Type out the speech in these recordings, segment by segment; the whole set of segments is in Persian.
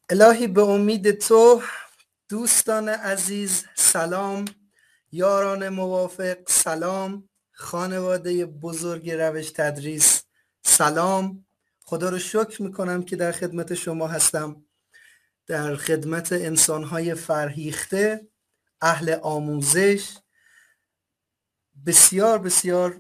الهی به امید تو. دوستان عزیز سلام، یاران موافق سلام، خانواده بزرگ روش تدریس سلام. خدا رو شکر میکنم که در خدمت شما هستم، در خدمت انسانهای فرهیخته، اهل آموزش. بسیار بسیار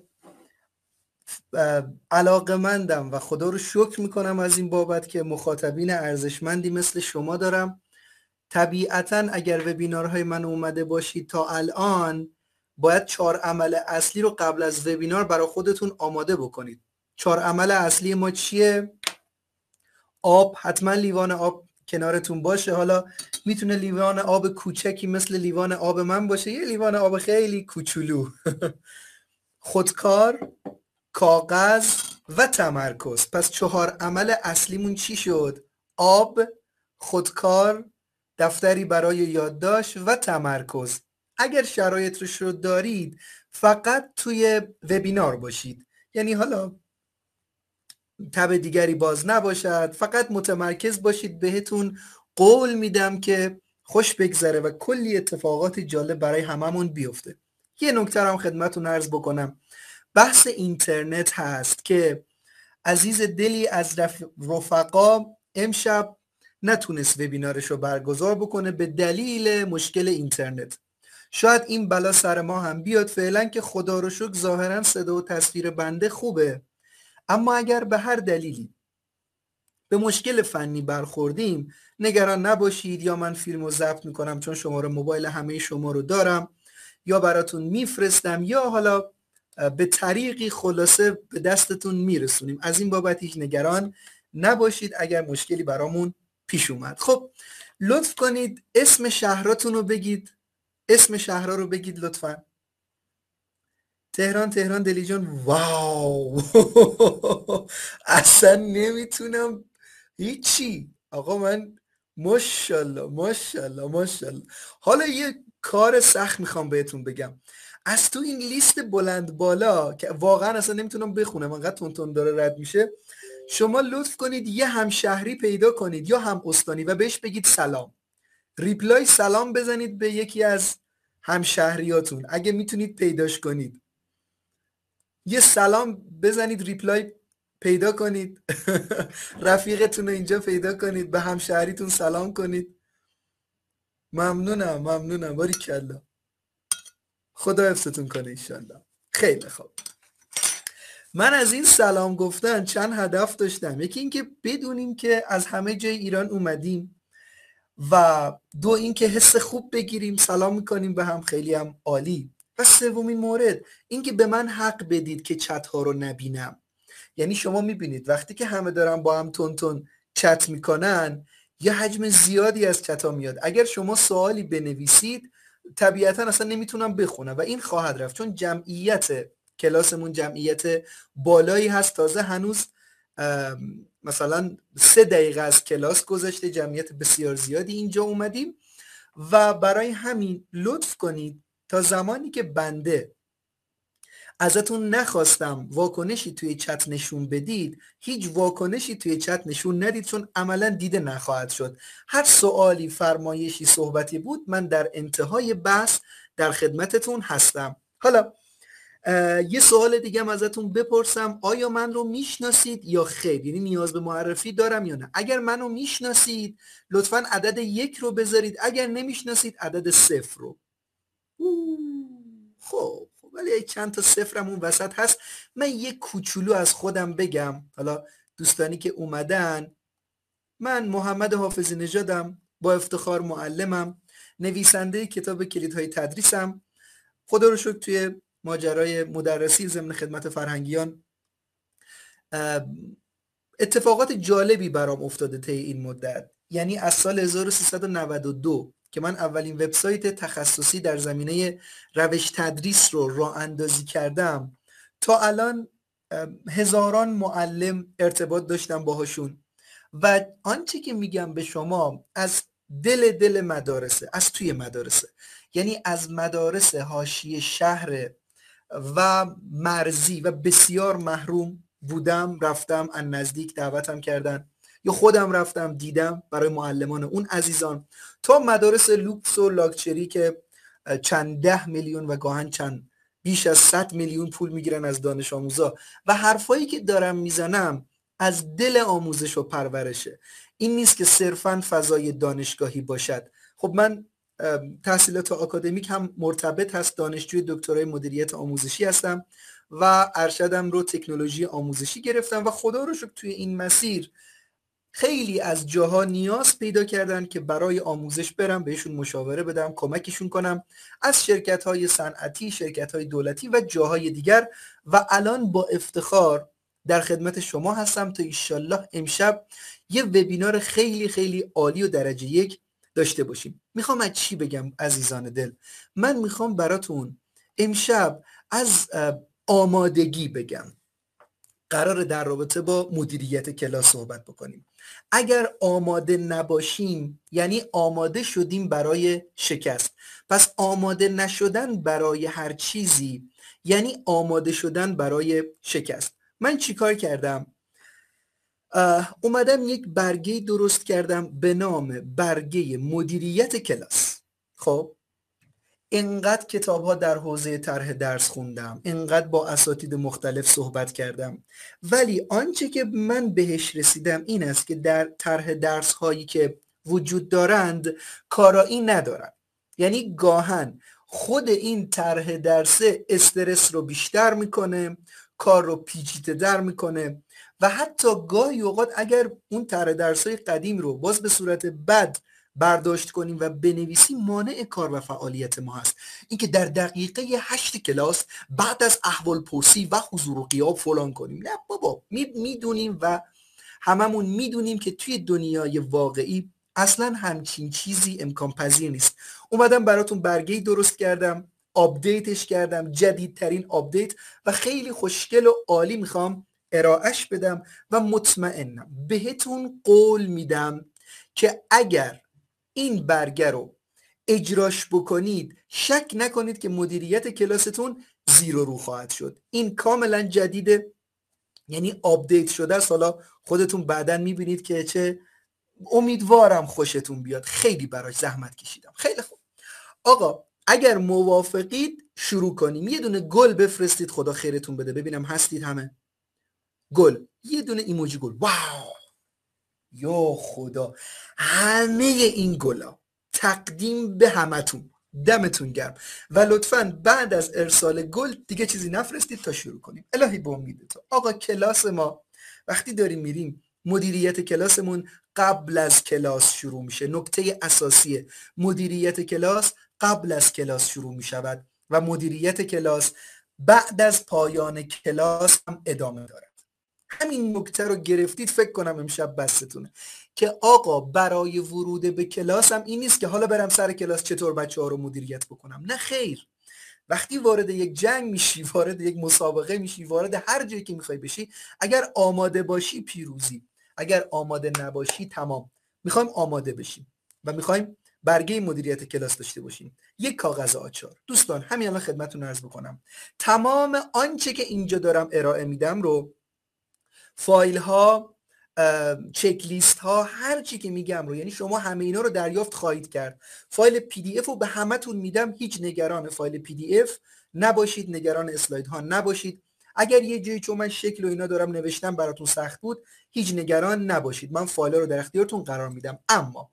علاقمندم و خدا رو شکر میکنم از این بابت که مخاطبین ارزشمندی مثل شما دارم. طبیعتا اگر وبینارهای من اومده باشید تا الان، باید 4 عمل اصلی رو قبل از وبینار برای خودتون آماده بکنید. 4 عمل اصلی ما چیه؟ آب، حتما لیوان آب کنارتون باشه. حالا میتونه لیوان آب کوچکی مثل لیوان آب من باشه، یه لیوان آب خیلی کوچولو. خودکار، کاغذ و تمرکز. پس 4 عمل اصلیمون چی شد؟ آب، خودکار، دفتری برای یادداشت و تمرکز. اگر شرایطش رو دارید فقط توی وبینار باشید، یعنی حالا تب دیگری باز نباشد، فقط متمرکز باشید. بهتون قول میدم که خوش بگذره و کلی اتفاقات جالب برای هممون بیفته. یه نکته هم خدمتتون عرض بکنم. بحث اینترنت هست که عزیز دلی از رفقا امشب نتونست وبینارش رو برگزار بکنه به دلیل مشکل اینترنت. شاید این بلا سر ما هم بیاد. فعلا که خدا رو شکر ظاهرا صدا و تصویر بنده خوبه، اما اگر به هر دلیلی به مشکل فنی برخوردیم نگران نباشید. یا من فیلم رو ضبط میکنم، چون شماره موبایل همه شما رو دارم، یا براتون میفرستم، یا حالا به طریقی خلاصه به دستتون میرسونیم. از این بابت هیچ نگران نباشید اگر مشکلی برامون پیش اومد. خب لطف کنید اسم شهراتون رو بگید. اسم شهرها رو بگید لطفا. تهران، تهران، دلی جان. واو. اصلا نمیتونم هیچی. آقا من ماشاءالله ماشاءالله ماشاءالله. حالا یه کار سخت میخوام بهتون بگم. از تو این لیست بلند بالا که واقعا اصلا نمیتونم بخونم انقدر تون داره رد میشه، شما لطف کنید یه همشهری پیدا کنید یا هم استانی و بهش بگید سلام. ریپلای سلام بزنید به یکی از همشهریاتون اگه میتونید پیداش کنید. یه سلام بزنید، ریپلای پیدا کنید. رفیقتون رو اینجا پیدا کنید، به همشهریتون سلام کنید. ممنونم ممنونم، باریکلا. خدا حفظتون کنه ایشالله. خیلی خوب. من از این سلام گفتن چند هدف داشتم. یکی این که بدونیم که از همه جای ایران اومدیم، و دو این که حس خوب بگیریم، سلام میکنیم به هم، خیلی هم عالی. و سومین مورد این که به من حق بدید که چت ها رو نبینم. یعنی شما میبینید وقتی که همه دارن با هم تون تون چت میکنن، یه حجم زیادی از چت ها میاد. اگر شما سوالی بنویسید طبیعتا اصلا نمیتونم بخونم و این خواهد رفت، چون جمعیت کلاسمون جمعیت بالایی هست. تازه هنوز مثلا 3 دقیقه از کلاس گذشته، جمعیت بسیار زیادی اینجا اومدیم و برای همین لطف کنید تا زمانی که بنده ازتون نخواستم واکنشی توی چت نشون بدید، هیچ واکنشی توی چت نشون ندید، چون عملا دیده نخواهد شد. هر سوالی، فرمایشی، صحبتی بود، من در انتهای بحث در خدمتتون هستم. حالا یه سوال دیگه هم ازتون بپرسم، آیا من رو میشناسید یا خیر؟ یعنی نیاز به معرفی دارم یا نه؟ اگر منو میشناسید لطفا عدد 1 رو بذارید، اگر نمیشناسید عدد 0 رو. خب ولی چند تا صفرم اون وسط هست. من یه کوچولو از خودم بگم، حالا دوستانی که اومدن. من محمد حافظی نژادم، با افتخار معلمم، نویسنده کتاب کلیدهای تدریسم. خدا رو شکر توی ماجرای مدرسی ضمن خدمت فرهنگیان اتفاقات جالبی برام افتاده طی این مدت. یعنی از سال 1392 که من اولین وبسایت تخصصی در زمینه روش تدریس رو راه اندازی کردم تا الان هزاران معلم ارتباط داشتم باهاشون. و آنچه که میگم به شما از دل مدارسه، از توی مدارسه، یعنی از مدارس حاشیه شهر و مرزی و بسیار محروم بودم، رفتم، از نزدیک دعوتم کردن، یا خودم رفتم دیدم برای معلمان اون عزیزان، تا مدارس لوکس و لاکچری که چند 10 میلیون و گاهن چند بیش از 100 میلیون پول میگیرن از دانش آموزا و حرفایی که دارم میزنم از دل آموزش و پرورشه. این نیست که صرفاً فضای دانشگاهی باشد. خب من تحصیلات آکادمیک هم مرتبط هست، دانشجوی دکترای مدیریت آموزشی هستم و ارشدم رو تکنولوژی آموزشی گرفتم و خدا رو شکر توی این مسیر خیلی از جاها نیاز پیدا کردن که برای آموزش برم بهشون مشاوره بدم، کمکشون کنم، از شرکت‌های صنعتی، شرکت‌های دولتی و جاهای دیگر، و الان با افتخار در خدمت شما هستم تا ایشالله امشب یه وبینار خیلی خیلی عالی و درجه یک داشته باشیم. میخوام از چی بگم عزیزان دل؟ من میخوام براتون امشب از آمادگی بگم. قراره در رابطه با مدیریت کلاس صحبت بکنیم. اگر آماده نباشیم یعنی آماده شدیم برای شکست. پس آماده نشدن برای هر چیزی یعنی آماده شدن برای شکست. من چیکار کردم؟ اومدم یک برگه درست کردم به نام برگه مدیریت کلاس. خب اینقدر کتاب ها در حوزه طرح درس خوندم، اینقدر با اساتید مختلف صحبت کردم، ولی آنچه که من بهش رسیدم این است که در طرح درس هایی که وجود دارند کارایی ندارن. یعنی گاهن خود این طرح درسه استرس رو بیشتر میکنه، کار رو پیچیده در میکنه و حتی گاهی اوقات اگر اون طرح درس های قدیم رو باز به صورت بد برداشت کنیم و بنویسیم مانع کار و فعالیت ما هست. اینکه در دقیقه 8 کلاس بعد از احوال پرسی و حضور و غیاب فلان کنیم. نه بابا، میدونیم و هممون میدونیم که توی دنیای واقعی اصلا همچین چیزی امکان پذیر نیست. اومدم براتون برگه‌ای درست کردم، آپدیتش کردم، جدیدترین آپدیت و خیلی خوشگل و عالی میخوام ارائهش بدم و مطمئنم بهتون قول میدم که اگر این برگه رو اجراش بکنید شک نکنید که مدیریت کلاستون زیر و رو خواهد شد. این کاملا جدیده، یعنی آپدیت شده است. حالا خودتون بعداً میبینید که چه، امیدوارم خوشتون بیاد. خیلی براش زحمت کشیدم. خیلی خوب آقا، اگر موافقید شروع کنیم. یه دونه گل بفرستید خدا خیرتون بده ببینم هستید همه. گل، یه دونه ایموجی گل. واو، یا خدا، همه این گلا تقدیم به همتون، دمتون گرم و لطفاً بعد از ارسال گل دیگه چیزی نفرستید تا شروع کنیم. الهی به امید تو. آقا کلاس ما وقتی داریم میریم مدیریت کلاسمون قبل از کلاس شروع میشه. نکته اساسی مدیریت کلاس قبل از کلاس شروع میشود و مدیریت کلاس بعد از پایان کلاس هم ادامه داره. همین نکته رو گرفتید فکر کنم امشب بستتونه که آقا برای ورود به کلاس هم این نیست که حالا برم سر کلاس چطور بچه ها رو مدیریت بکنم. نه خیر، وقتی وارد یک جنگ میشی، وارد یک مسابقه میشی، وارد هر جایی که میخوای بشی، اگر آماده باشی پیروزی، اگر آماده نباشی تمام. میخوایم آماده بشیم و میخوایم برگه مدیریت کلاس داشته باشیم. یک کاغذ آچار. دوستان همین الان خدمتتون عرض بکنم تمام آنچه که اینجا دارم ارائه میدم رو، فایل ها، چک لیست ها، هر چی که میگم رو، یعنی شما همه اینا رو دریافت خواهید کرد. فایل پی دی اف رو به همتون میدم. هیچ نگران فایل پی دی اف نباشید، نگران اسلاید ها نباشید. اگر یه جایی چون من شکل و اینا دارم نوشتم براتون سخت بود، هیچ نگران نباشید، من فایل رو در اختیارتون قرار میدم. اما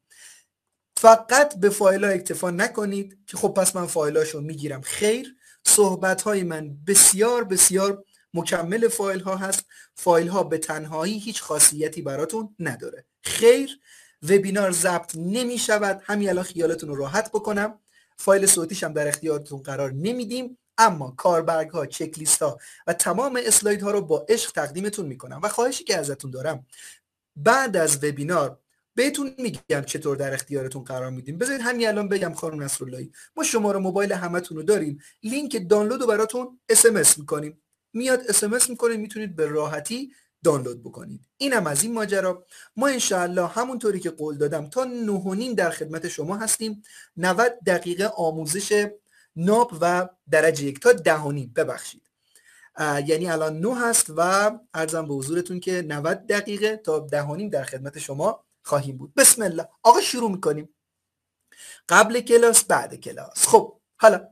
فقط به فایل ها اکتفا نکنید که خب پس من فایلاشو میگیرم. خیر، صحبت های من بسیار بسیار مکمل فایل ها هست. فایل ها به تنهایی هیچ خاصیتی براتون نداره. خیر، وبینار ضبط نمی شود. همین الان خیالتون رو راحت بکنم، فایل صوتیش هم در اختیارتون قرار نمیدیم، اما کاربرگ ها، چک لیست ها و تمام اسلاید ها رو با عشق تقدیمتون میکنم. و خواهشی که ازتون دارم، بعد از وبینار بهتون میگم چطور در اختیارتون قرار میدیم. بذارید همین الان بگم خانم نصراللهی، ما شماره موبایل همتون رو داریم، لینک دانلود رو براتون اس میکنیم، میاد اس میکنید، میتونید به راحتی دانلود بکنید. اینم از این ماجرا. ما انشاءالله همونطوری که قول دادم تا 9:30 در خدمت شما هستیم. 90 دقیقه آموزش ناب و درجه 1 تا 10:30 ببخشید یعنی الان 9 هست و عرضم به حضورتون که 90 دقیقه تا 10:30 در خدمت شما خواهیم بود. بسم الله آقا شروع میکنیم. قبل کلاس بعد کلاس. خب حالا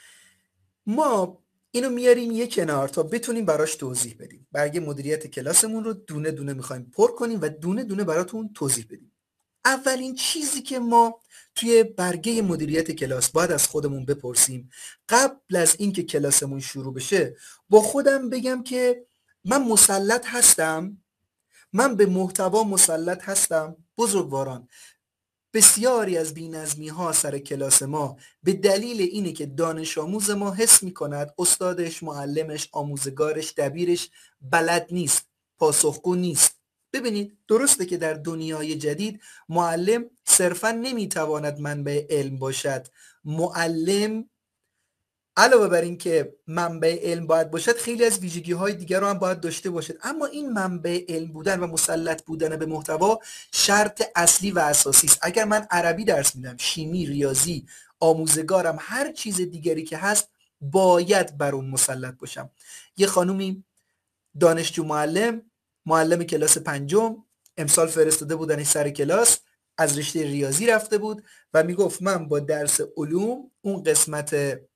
ما اینو میاریم یه کنار تا بتونیم براش توضیح بدیم. برگه مدیریت کلاسمون رو دونه دونه میخوایم پر کنیم و دونه دونه براتون توضیح بدیم. اولین چیزی که ما توی برگه مدیریت کلاس باید از خودمون بپرسیم قبل از اینکه کلاسمون شروع بشه، با خودم بگم که من مسلط هستم؟ من به محتوا مسلط هستم؟ بزرگواران، بسیاری از بی‌نظمی ها سر کلاس ما به دلیل اینه که دانش آموز ما حس میکند استادش، معلمش، آموزگارش، دبیرش بلد نیست، پاسخگو نیست. ببینید درسته که در دنیای جدید معلم صرفا نمیتواند منبع علم باشد. معلم علاوه بر این که منبع علم باید باشد، خیلی از ویژگی های دیگر رو هم باید داشته باشد. اما این منبع علم بودن و مسلط بودن به محتوا شرط اصلی و اساسی است. اگر من عربی درس میدم، شیمی، ریاضی، آموزگارم، هر چیز دیگری که هست، باید بر اون مسلط باشم. یه خانومی دانشجو معلم کلاس 5 امسال فرستاده بودنش سر کلاس، از رشته ریاضی رفته بود و میگفت من با درس علوم اون قسمت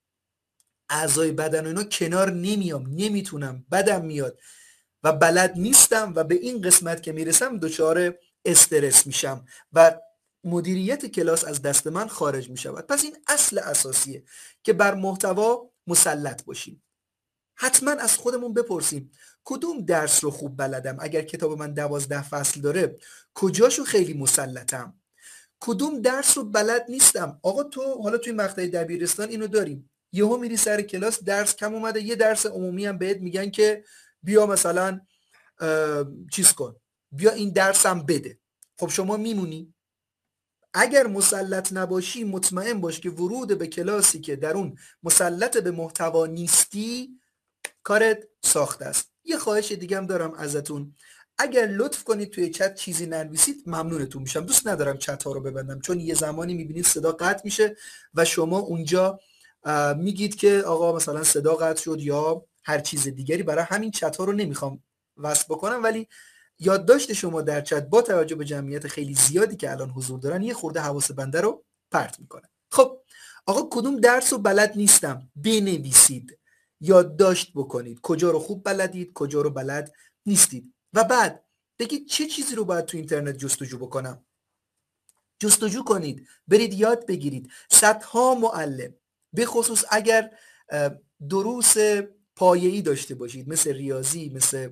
اعضای بدن و اینا کنار نمیام، نمیتونم، بدم میاد و بلد نیستم و به این قسمت که میرسم دچار استرس میشم و مدیریت کلاس از دست من خارج میشود. پس این اصل اساسیه که بر محتوا مسلط باشیم. حتما از خودمون بپرسیم کدوم درس رو خوب بلدم؟ اگر کتاب من 12 فصل داره کجاشو خیلی مسلطم؟ کدوم درس رو بلد نیستم؟ آقا تو حالا توی مقطع دبیرستان اینو داریم، یهو میری سر کلاس درس کم اومده، یه درس عمومی هم بهت میگن که بیا مثلا چیز کن، بیا این درسم بده. خب شما میمونی؟ اگر مسلط نباشی مطمئن باش که ورود به کلاسی که در اون مسلط به محتوا نیستی کارت ساخته است. یه خواهش دیگه هم دارم ازتون، اگر لطف کنید توی چت چیزی ننویسید ممنونتون میشم. دوست ندارم چت ها رو ببندم، چون یه زمانی میبینید صدا قطع میشه و شما اونجا میگید که آقا مثلا صدا قطع شد یا هر چیز دیگری. برای همین چت ها رو نمیخوام وصل بکنم، ولی یادداشت شما در چت با توجه به جمعیت خیلی زیادی که الان حضور دارن یه خورده حواس بنده رو پرت میکنه. خب آقا کدوم درس رو بلد نیستم؟ بنویسید، یادداشت بکنید کجا رو خوب بلدید، کجا رو بلد نیستید و بعد بگید چه چیزی رو باید تو اینترنت جستجو بکنم. جستجو کنید، برید یاد بگیرید. صدها معلم، به خصوص اگر دروس پایه‌ای داشته باشید مثل ریاضی، مثل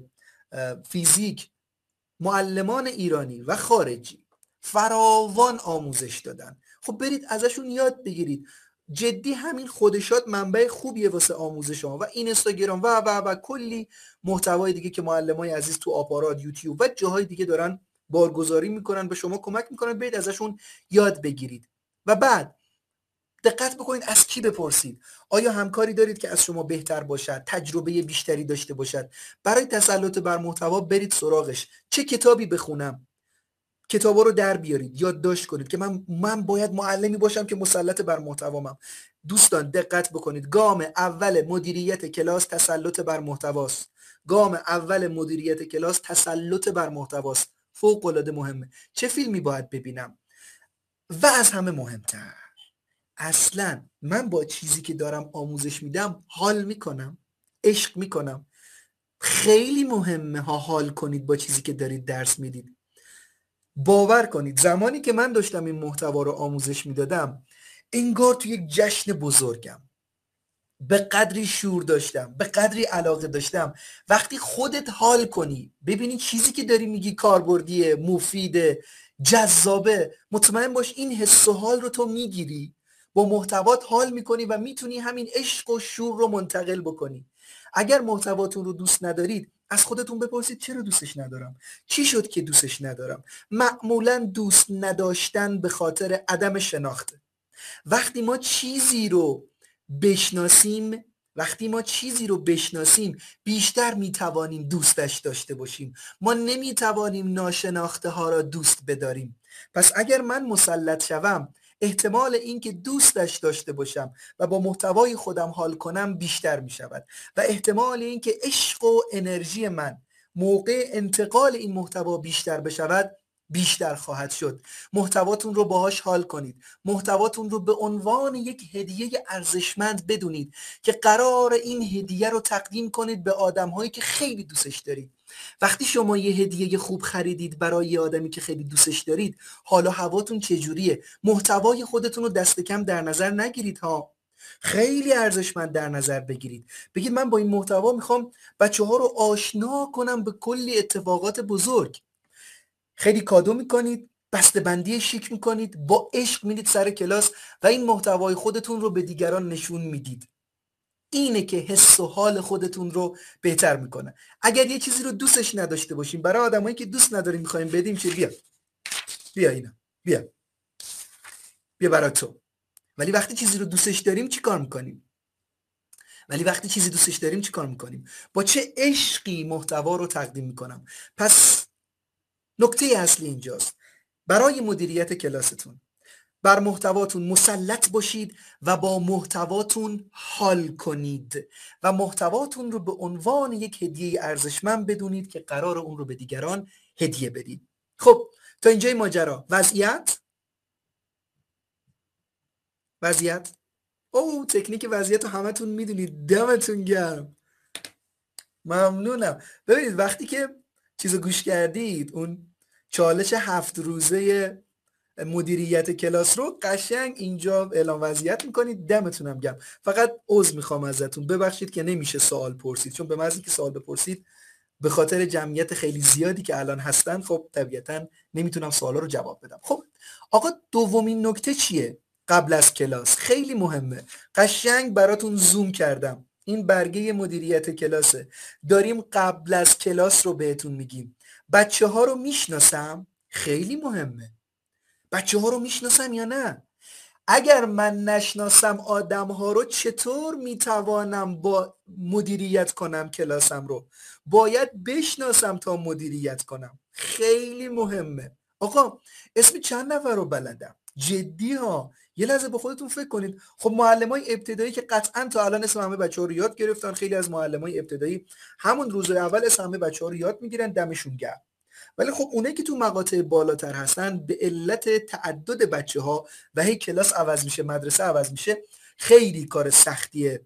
فیزیک، معلمان ایرانی و خارجی فراوان آموزش دادن. خب برید ازشون یاد بگیرید. جدی همین خودشات منبع خوبیه واسه آموزش شما و اینستاگرام و کلی محتوای دیگه که معلمای عزیز تو آپارات، یوتیوب و جاهای دیگه دارن بارگذاری میکنن، به شما کمک میکنن. برید ازشون یاد بگیرید و بعد دقت بکنید از کی بپرسید. آیا همکاری دارید که از شما بهتر باشد، تجربه بیشتری داشته باشد؟ برای تسلط بر محتوا برید سراغش. چه کتابی بخونم؟ کتابا رو در بیارید، یادداشت کنید که من باید معلمی باشم که مسلط بر محتوامم. دوستان دقت بکنید، گام اول مدیریت کلاس تسلط بر محتواست. گام اول مدیریت کلاس تسلط بر محتواست. فوق العاده مهمه. چه فیلمی باید ببینم؟ و از همه مهمتر، اصلا من با چیزی که دارم آموزش میدم حال میکنم، عشق میکنم. خیلی مهمه ها حال کنید با چیزی که دارید درس میدید. باور کنید زمانی که من داشتم این محتوا رو آموزش میدادم انگار تو یک جشن بزرگم. به قدری شور داشتم، به قدری علاقه داشتم. وقتی خودت حال کنی، ببینی چیزی که داری میگی کاربردیه، مفیده، جذابه، مطمئن باش این حس و حال رو تو میگیری، با محتوات حال میکنی و میتونی همین عشق و شور رو منتقل بکنی. اگر محتواتون رو دوست ندارید از خودتون بپرسید چرا دوستش ندارم؟ چی شد که دوستش ندارم؟ معمولا دوست نداشتن به خاطر عدم شناخته. وقتی ما چیزی رو بشناسیم بیشتر میتوانیم دوستش داشته باشیم. ما نمیتوانیم ناشناخته ها را دوست بداریم. پس اگر من مسلط شوم احتمال اینکه دوستش داشته باشم و با محتوای خودم حال کنم بیشتر می شود و احتمال اینکه عشق و انرژی من موقع انتقال این محتوا بیشتر بشود بیشتر خواهد شد. محتواتون رو باهاش حال کنید، محتواتون رو به عنوان یک هدیه ارزشمند بدونید که قرار این هدیه رو تقدیم کنید به آدم‌هایی که خیلی دوستش دارید. وقتی شما یه هدیه خوب خریدید برای یه آدمی که خیلی دوستش دارید، حالا هواتون چجوریه؟ محتوای خودتون رو دست کم در نظر نگیرید ها، خیلی ارزشمند در نظر بگیرید. بگید من با این محتوا میخوام بچه‌ها رو آشنا کنم به کلی اتفاقات بزرگ. خیلی کادو میکنید، بسته‌بندی شیک میکنید، با عشق میدید سر کلاس و این محتوای خودتون رو به دیگران نشون میدید. اینه که حس و حال خودتون رو بهتر میکنه. اگر یه چیزی رو دوستش نداشته باشیم، برای آدمایی که دوست نداریم میخوایم بدیم چه؟ بیا اینا، بیا برای تو. ولی وقتی چیزی رو دوستش داریم چی کار میکنیم؟ با چه عشقی محتوا رو تقدیم میکنم. پس نکته اصلی اینجاست، برای مدیریت کلاستون بر محتواتون مسلط باشید و با محتواتون حال کنید و محتواتون رو به عنوان یک هدیه ارزشمند بدونید که قرار اون رو به دیگران هدیه بدید. خب تا اینجای ماجرا وضعیت او تکنیک وضعیت رو همتون میدونید، دمتون گرم، ممنونم. ببینید وقتی که چیزو گوش کردید، اون چالش 7 روزه مدیریت کلاس رو قشنگ اینجا اعلام وضعیت میکنید، دمتونم گرم. فقط عذر میخوام ازتون، ببخشید که نمیشه سوال پرسید، چون به محض اینکه سوال بپرسید به خاطر جمعیت خیلی زیادی که الان هستن خب طبیعتا نمیتونم سوالا رو جواب بدم. خب آقا دومین نکته چیه قبل از کلاس؟ خیلی مهمه، قشنگ براتون زوم کردم، این برگه مدیریت کلاسه. داریم قبل از کلاس رو بهتون میگیم. بچه ها رو میشناسم؟ خیلی مهمه، بچه ها رو میشناسم یا نه؟ اگر من نشناسم آدم ها رو چطور میتوانم با مدیریت کنم کلاسم رو؟ باید بشناسم تا مدیریت کنم. خیلی مهمه. آقا اسم چند نفر رو بلدم؟ جدی ها، یه لحظه به خودتون فکر کنید. خب معلمای ابتدایی که قطعا تا الان اسم همه بچه‌ها رو یاد گرفتن، خیلی از معلمای ابتدایی همون روز اول اسم همه بچه‌ها رو یاد میگیرن، دمشون گرم. ولی خب اونایی که تو مقاطع بالاتر هستن به علت تعدد بچه ها و هی کلاس عوض میشه، مدرسه عوض میشه، خیلی کار سختیه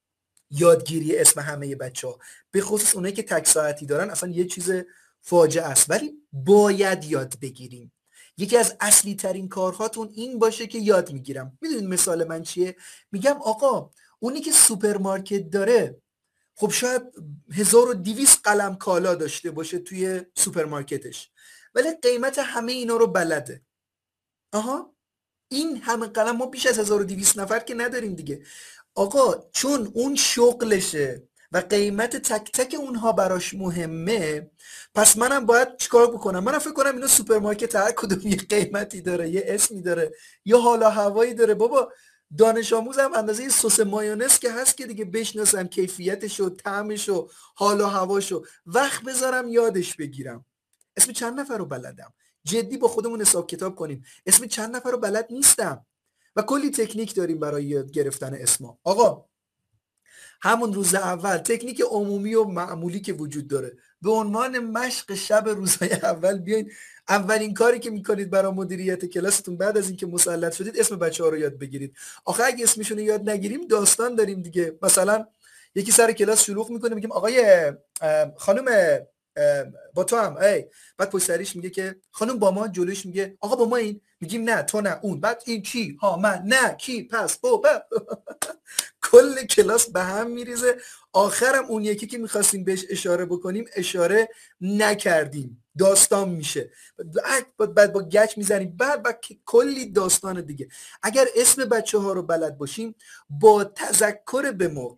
یادگیری اسم همه بچه ها، به خصوص اونایی که تک ساعتی دارن، اصلا یه چیز فاجعه است. ولی باید یاد بگیریم. یکی از اصلی ترین کارهاتون این باشه که یاد میگیرم. میدونید مثال من چیه؟ میگم آقا اونی که سوپرمارکت داره، خب شاید 1200 قلم کالا داشته باشه توی سوپرمارکتش، ولی قیمت همه اینا رو بلده. آها، این همه قلم، ما بیش از 1200 نفر که نداریم دیگه. آقا چون اون شغلشه و قیمت تک تک اونها براش مهمه، پس منم باید چیکار بکنم؟ منم فکر کنم اینا سوپرمارکت هر کدوم یه قیمتی داره، یه اسمی داره، یه حالا هوایی داره. بابا دانش آموزم اندازه سس مایونز که هست که دیگه بشناسم کیفیتش و طعمش و حال و هواشو، وقت بذارم یادش بگیرم. اسم چند نفر رو بلدم؟ جدی با خودمون حساب کتاب کنیم، اسم چند نفر رو بلد نیستم و کلی تکنیک داریم برای یاد گرفتن اسما. آقا همون روز اول تکنیک عمومی و معمولی که وجود داره، به عنوان مشق شب روزهای اول بیاین اولین کاری که میکنید برای مدیریت کلاستون بعد از اینکه مسلط شدید اسم بچه‌ها رو یاد بگیرید. آخه اگه اسمشون رو یاد نگیریم داستان داریم دیگه. مثلا یکی سر کلاس شلوغ میکنه، میگیم آقای خانم با تو هم بعد پشت سرش میگه که خانم با ما، جلوش میگه آقا با ما، این میگیم نه تو نه اون، بعد این کی؟ ها من، نه کی؟ پس کل کلاس به هم میریزه. آخرم اون یکی که میخواستیم بهش اشاره بکنیم اشاره نکردیم، داستان میشه، بعد با گچ میزنیم، بعد کلی داستان دیگه. اگر اسم بچه ها رو بلد باشیم، با تذکر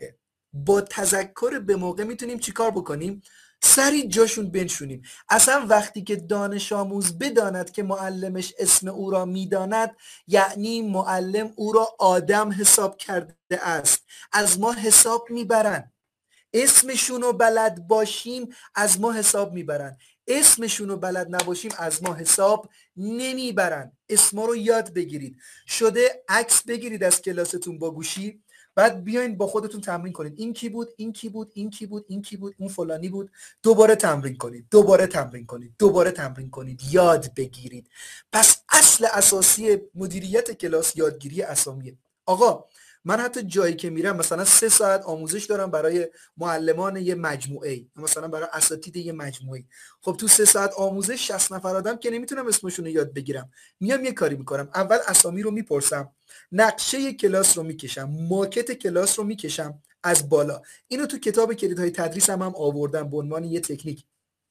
به موقع میتونیم چیکار بکنیم؟ سری جاشون بنشونیم. اصلا وقتی که دانش آموز بداند که معلمش اسم او را میداند، یعنی معلم او را آدم حساب کرده است. از ما حساب میبرن، اسمشون رو بلد باشیم از ما حساب میبرن. اسمشون رو بلد نباشیم از ما حساب نمیبرن. اسما رو یاد بگیرید. شده عکس بگیرید از کلاستون با گوشی، بعد بیاین با خودتون تمرین کنید. این کی بود، این کی بود، این کی بود، این کی بود، اون فلانی بود. دوباره تمرین کنید، دوباره تمرین کنید، دوباره تمرین کنید، یاد بگیرید. پس اصل اساسی مدیریت کلاس یادگیری اسامیه. آقا من حتی جایی که میرم مثلا 3 ساعت آموزش دارم برای معلمان یه مجموعه، مثلا برای اساتید یه مجموعه. خب تو 3 ساعت آموزش 60 نفر آدم که نمیتونم اسمشون رو یاد بگیرم. میام یه کاری میکنم، اول اسامی رو میپرسم، نقشه کلاس رو میکشم، ماکت کلاس رو میکشم از بالا. اینو تو کتاب کلیدهای تدریس هم آوردم به عنوان یه تکنیک.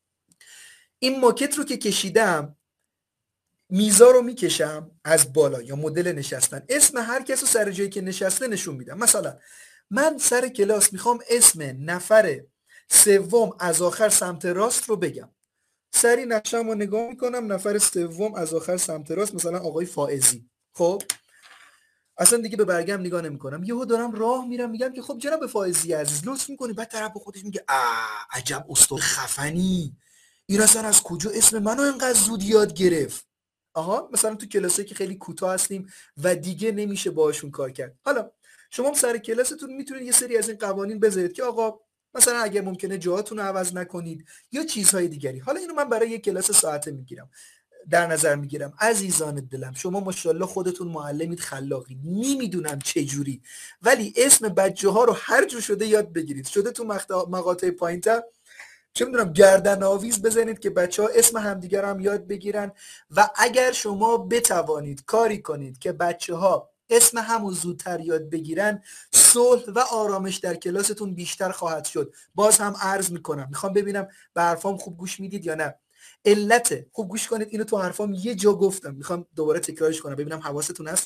این ماکت رو که کشیدم، میزا رو میکشم از بالا یا مدل نشستن، اسم هر کس رو سر جایی که نشسته نشون میدم. مثلا من سر کلاس میخوام اسم نفر سوم از آخر سمت راست رو بگم. سری نقشم رو نگاه میکنم، نفر سوم از آخر سمت راست مثلا آقای فائزی. خب اصلا دیگه به برگم نگاه نمیکنم، یهو دارم راه میرم میگم که خب جناب فائزی عزیز لطف میکنی، بعد طرف به خودش میگه عجب استاد خفنی، این اصلا از کجا اسم منو اینقدر زود یاد گرفت. آها، مثلا تو کلاسایی که خیلی کوتاه هستیم و دیگه نمیشه باهاشون کار کرد. حالا شما هم سر کلاستون میتونید یه سری از این قوانین بذارید که آقا مثلا اگه ممکنه جاهاتون رو عوض نکنید یا چیزهای دیگری. حالا اینو من برای یک کلاس ساعته میگیرم، در نظر میگیرم. عزیزان دلم شما ماشاءالله خودتون معلمید، خلاقی، نمیدونم چه جوری، ولی اسم بچه ها رو هر جور شده یاد بگیرید. شده تو مقاطع پایینتر چه میدونم گردن آویز بزنید که بچه ها اسم همدیگر هم یاد بگیرن. و اگر شما بتوانید کاری کنید که بچه ها اسم همو زودتر یاد بگیرن، صلح و آرامش در کلاستون بیشتر خواهد شد. باز هم عرض میکنم، میخوام ببینم به حرفام خوب گوش میدید یا نه. علت، خوب گوش کنید، اینو تو حرفام یه جا گفتم، میخوام دوباره تکرارش کنم ببینم حواستون هست.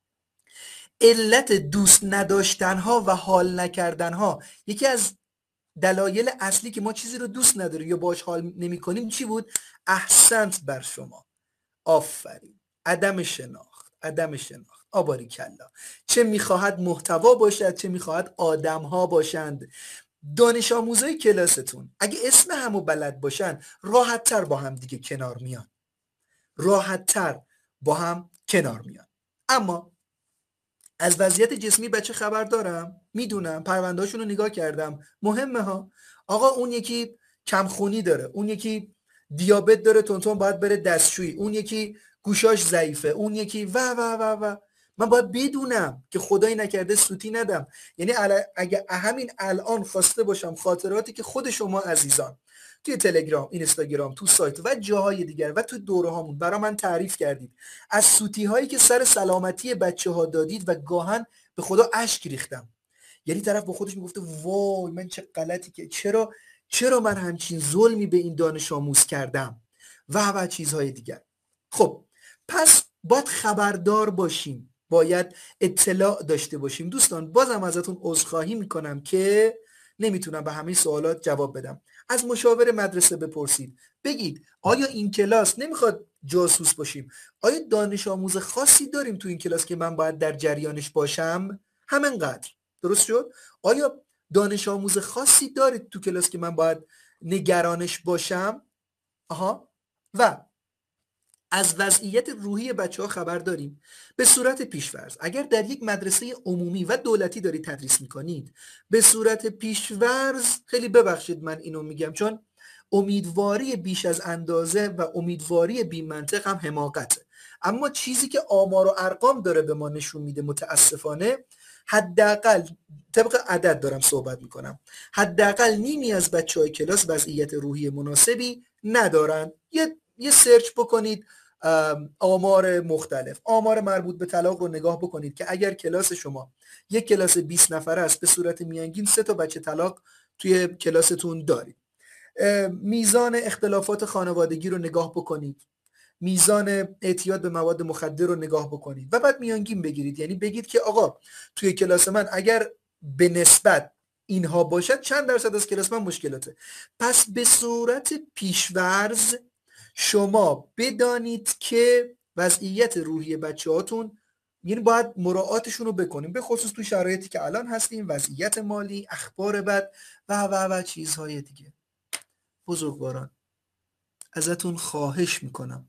علت دوست نداشتن ها و حال نکردن ها، یکی از دلایل اصلی که ما چیزی رو دوست نداریم یا باهاش حال نمی کنیم چی بود؟ احسنت بر شما، آفرین، عدم شناخت، عدم شناخت. آباری کلا. چه میخواهد محتوا باشد، چه میخواهد آدم ها باشند. دانش آموزای کلاستون اگه اسم همو بلد باشن راحت تر با هم دیگه کنار میان، راحت تر با هم کنار میان. اما از وضعیت جسمی بچه خبر دارم، میدونم، پروندهاشون رو نگاه کردم، مهمه ها. آقا اون یکی کمخونی داره، اون یکی دیابت داره تونتون باید بره دستشویی، اون یکی گوشاش ضعیفه، اون یکی و من باید بدونم که خدایی نکرده سوتی ندم. یعنی اگه همین الان خواسته باشم خاطراتی که خود شما عزیزان توی تلگرام، اینستاگرام، تو سایت و جاهای دیگر و تو دوره هامون برای من تعریف کردید، از سوتی هایی که سر سلامتی بچه ها دادید و گاهن به خدا اشک ریختم. یعنی طرف با خودش میگفته وای من چه غلطی که چرا من همچین ظلمی به این دانش آموز کردم و چیزهای دیگر. خب پس باید خبردار باشیم، باید اطلاع داشته باشیم. دوستان بازم ازتون عذرخواهی میکنم که نمیتونم به همه سوالات جواب بدم. از مشاور مدرسه بپرسید، بگید آیا این کلاس نمیخواد جاسوس باشیم، آیا دانش آموز خاصی داریم تو این کلاس که من باید در جریانش باشم؟ همینقدر. درست شد؟ آیا دانش آموز خاصی دارید تو کلاس که من باید نگرانش باشم؟ آها. و از وضعیت روحی بچه ها خبر داریم. به صورت پیش‌فرض اگر در یک مدرسه عمومی و دولتی دارید تدریس میکنید، به صورت پیش‌فرض، خیلی ببخشید من اینو میگم چون امیدواری بیش از اندازه و امیدواری بی منطق هم حماقته، اما چیزی که آمار و ارقام داره به ما نشون میده متاسفانه، حداقل طبق عدد دارم صحبت میکنم، حداقل نیمی از بچهای کلاس وضعیت روحی مناسبی ندارن. یه سرچ بکنید، آمار مختلف، آمار مربوط به طلاق رو نگاه بکنید که اگر کلاس شما یک کلاس 20 نفره است، به صورت میانگین 3 تا بچه طلاق توی کلاستون دارید. میزان اختلافات خانوادگی رو نگاه بکنید، میزان اعتیاد به مواد مخدر رو نگاه بکنید و بعد میانگین بگیرید. یعنی بگید که آقا توی کلاس من اگر به نسبت اینها باشد چند درصد از کلاس من مشکلاته. پس به صورت پیش‌ورز شما بدانید که وضعیت روحی بچه‌هاتون، یعنی باید مراعاتشون رو بکنیم، به خصوص تو شرایطی که الان هستیم، وضعیت مالی، اخبار بد و چیزهای دیگه. بزرگواران ازتون خواهش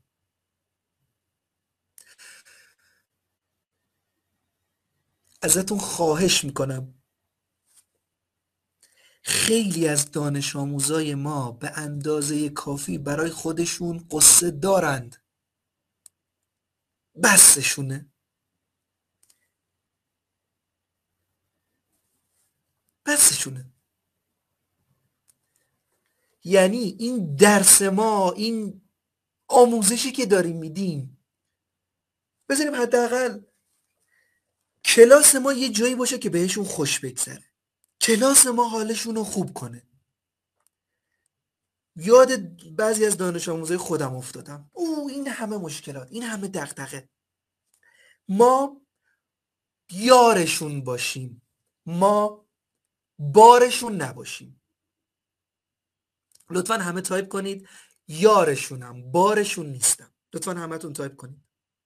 میکنم خیلی از دانش آموزای ما به اندازه کافی برای خودشون قصه دارند. بسشونه. یعنی این درس ما، این آموزشی که داریم میدیم، بذاریم حداقل کلاس ما یه جایی باشه که بهشون خوش بگذره، کلاس ما حالشون رو خوب کنه. یاد بعضی از دانش آموزای خودم افتادم. این همه مشکلات، این همه دغدغه، ما یارشون باشیم، ما بارشون نباشیم. لطفا همه تایپ کنید یارشونم، بارشون نیستم. لطفا همتون تایپ کنید.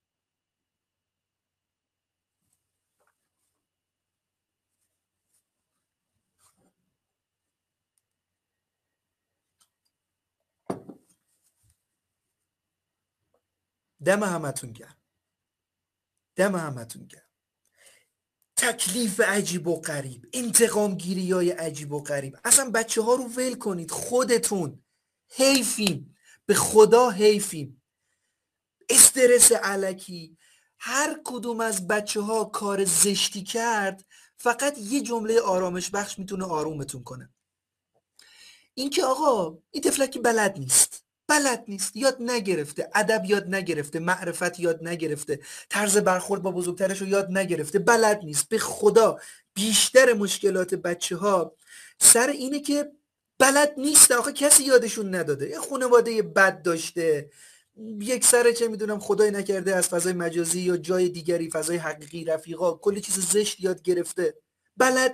دم همتون گرم. تکلیف عجیب و غریب، انتقام گیری های عجیب و غریب. اصلا بچه ها رو ول کنید. خودتون حیفیم، به خدا حیفیم. استرس علکی. هر کدوم از بچه ها کار زشتی کرد، فقط یه جمله آرامش بخش میتونه آرومتون کنه. این که آقا این تفلکی بلد نیست، یاد نگرفته، ادب یاد نگرفته، معرفت یاد نگرفته، طرز برخورد با بزرگترش رو یاد نگرفته، بلد نیست. به خدا بیشتر مشکلات بچه ها سر اینه که بلد نیست. آخه کسی یادشون نداده، یه خانواده بد داشته، یک سر چه میدونم خدای نکرده از فضای مجازی یا جای دیگری، فضای حقیقی، رفیقا، کلی چیز زشت یاد گرفته. بلد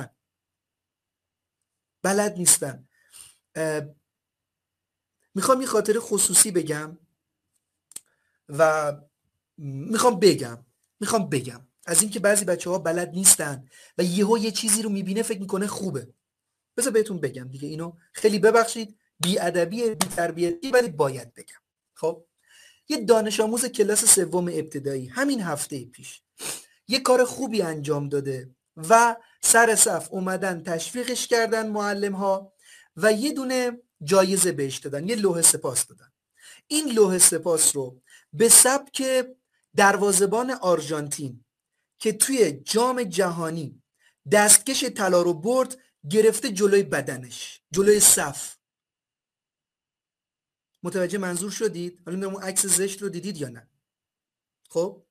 نیستن. میخوام یه خاطره خصوصی بگم و میخوام بگم از اینکه بعضی بچه ها بلد نیستن و یهو یه چیزی رو میبینه فکر میکنه خوبه. بذار بهتون بگم دیگه، اینو خیلی ببخشید، بی‌ادبی، بی‌تربیتی، ولی باید بگم. خب یه دانش آموز کلاس سوم ابتدایی همین هفته پیش یه کار خوبی انجام داده و سر صف اومدن تشویقش کردن معلم ها و یه دونه جایزه بهش دادن، یه لوح سپاس دادن. این لوح سپاس رو به سبک دروازه‌بان آرژانتین که توی جام جهانی دستکش طلا رو برد، گرفته جلوی بدنش، جلوی صف. متوجه منظور شدید؟ حالا نمیدونم اون عکس زشت رو دیدید یا نه. خب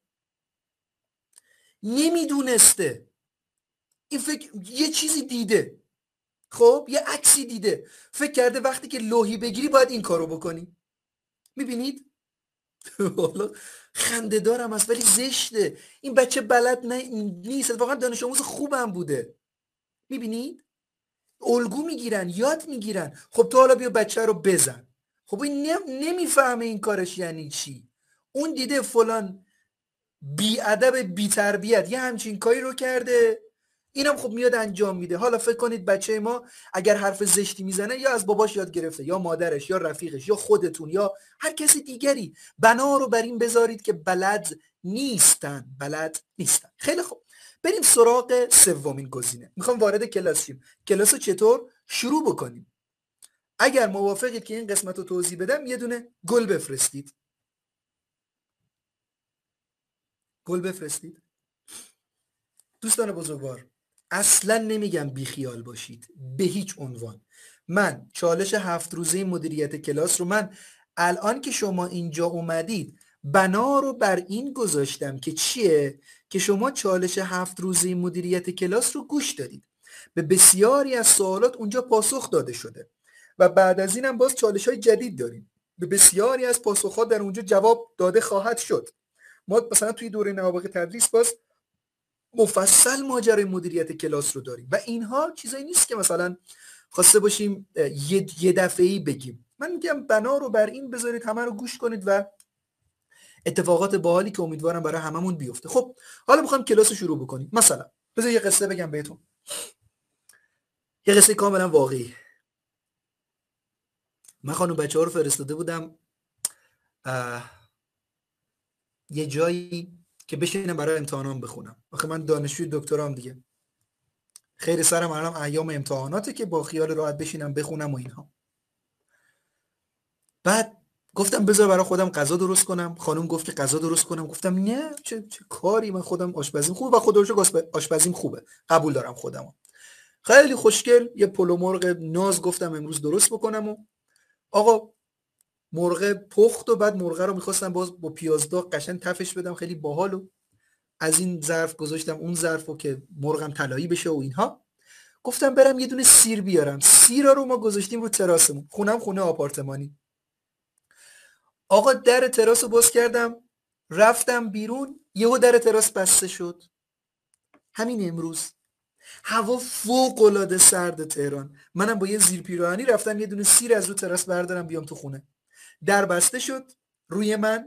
نمیدونسته، این فکر یه چیزی دیده، خب یه عکسی دیده، فکر کرده وقتی که لوحی بگیری باید این کارو بکنی. میبینید؟ حالا خنده دارم است ولی زشته. این بچه بلد نیست، واقعا دانش آموز خوبم بوده. میبینید؟ الگو میگیرن، یاد میگیرن. خب تو حالا بیا بچه رو بزن. خب این نمیفهمه این کارش یعنی چی. اون دیده فلان بیادب بی‌تربیت یه همچین کاری رو کرده، اینم خب میاد انجام میده. حالا فکر کنید بچه ما اگر حرف زشتی میزنه یا از باباش یاد گرفته، یا مادرش، یا رفیقش، یا خودتون، یا هر کسی دیگری. بنا رو بر این بذارید که بلد نیستن. خیلی خوب، بریم سراغ سومین گزینه. میخوام وارد کلاس شیم. کلاس رو چطور شروع بکنیم؟ اگر موافقید که این قسمت رو توضیح بدم، یه دونه گل بفرستید. دوستان بزرگوار، اصلا نمیگم بیخیال باشید، به هیچ عنوان. من چالش 7 روزه مدیریت کلاس رو، من الان که شما اینجا اومدید بنا رو بر این گذاشتم که چیه؟ که شما چالش 7 روزه مدیریت کلاس رو گوش دادید، به بسیاری از سوالات اونجا پاسخ داده شده و بعد از اینم باز چالش های جدید داریم، به بسیاری از پاسخ در اونجا جواب داده خواهد شد. ما مثلا توی دوره نوابق تدریس باز مفصل ماجرای مدیریت کلاس رو داریم و اینها چیزایی نیست که مثلا خواسته باشیم یه دفعه‌ای بگیم. من میگم بنا رو بر این بذارید، همه رو گوش کنید و اتفاقات باحالی که امیدوارم برای هممون بیفته. خب حالا میخوام کلاس رو شروع بکنیم. مثلا بذار یه قصه بگم بهتون، یه قصه کاملا واقعی. من خانم بچه‌ها رو فرستاده بودم یه جایی که بشینم برای امتحانام بخونم. آخه من دانشجوی دکترام دیگه، خیر سرم الان ایام امتحاناته که با خیال راحت بشینم بخونم و اینها. بعد گفتم بذار برای خودم غذا درست کنم. خانم گفت که غذا درست کنم. گفتم نه، چه کاری، من خودم آشپزیم خوبه و خدا رو شکر آشپزیم خوبه، قبول دارم خودمو. خیلی خوشگل یه پلو مرغ ناز گفتم امروز درست بکنم و آقا مرغ پخت و بعد مرغ رو می‌خواستم باز با پیاز داغ قشنگ تفش بدم، خیلی باحال، و از این ظرف گذاشتم اون ظرفو که مرغم طلایی بشه و اینها. گفتم برم یه دونه سیر بیارم. سیرا رو ما گذاشتیم رو تراسمون، خونم خونه آپارتمانی. آقا در تراس رو باز کردم، رفتم بیرون، یهو در تراس بسته شد. همین امروز هوا فوق العاده سرد تهران، منم با یه زیر پیراهنی رفتم یه دونه سیر از رو تراس بردارم بیام تو خونه. در بسته شد روی من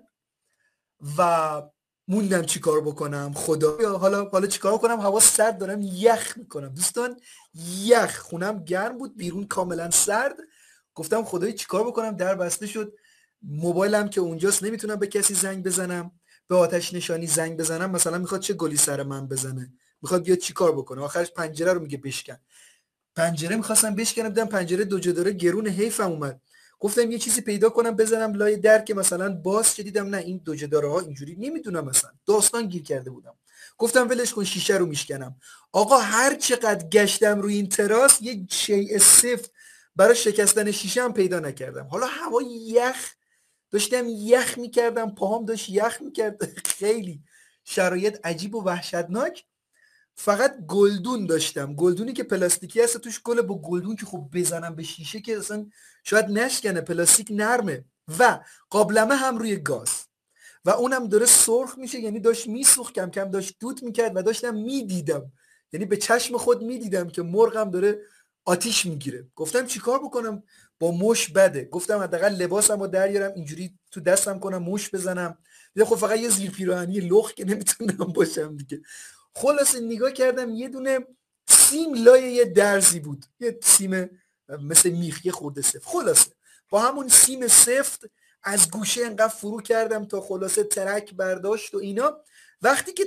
و موندم چیکار بکنم. خدا حالا چیکار کنم، هوا سرد، دارم یخ میکنم دوستان، یخ، خونم گرم بود، بیرون کاملا سرد. گفتم خدای چیکار بکنم. در بسته شد، موبایلم که اونجاست نمیتونم به کسی زنگ بزنم، به آتش نشانی زنگ بزنم مثلا میخواد چه گلی سر من بزنه، میخواد بیاد چیکار بکنه. آخرش پنجره رو میگه بشکن. پنجره میخواستم بشکنم، دیدم پنجره دو جداره گرون، حیفم اومد. گفتم یه چیزی پیدا کنم بزنم لای در که مثلا باز، که دیدم نه این دو جداره ها اینجوری، نمیدونم مثلا داستان گیر کرده بودم. گفتم ولش کن، شیشه رو میشکنم. آقا هر چقدر گشتم روی این تراس یه شیء سفت برای شکستن شیشه هم پیدا نکردم. حالا هوا یخ، داشتم یخ میکردم، پاهام داشت یخ میکرد. خیلی شرایط عجیب و وحشتناک. فقط گلدون داشتم، گلدونی که پلاستیکی هست توش گل، با گلدون که خب بزنم به شیشه که اصلا شاید نشکنه، پلاستیک نرمه. و قابلمه هم روی گاز و اونم داره سرخ میشه، یعنی داشت میسوخت، کم کم داشت دوت میکرد و داشتم میدیدم، یعنی به چشم خود میدیدم که مرغم داره آتیش میگیره. گفتم چیکار بکنم، با مش بده. گفتم حداقل لباسم رو دریارم اینجوری تو دستم کنم مش بزنم. دیدم خب فقط یه زیر پیراهنی لخ که نمیتونم باشم دیگه. خلاص نگاه کردم یه دونه سیم لای یه درزی بود، یه سیم مثل میخ، یه خورده سفت. خلاصه با همون سیم سفت از گوشه انقدر فرو کردم تا خلاصه ترک برداشت و اینا. وقتی که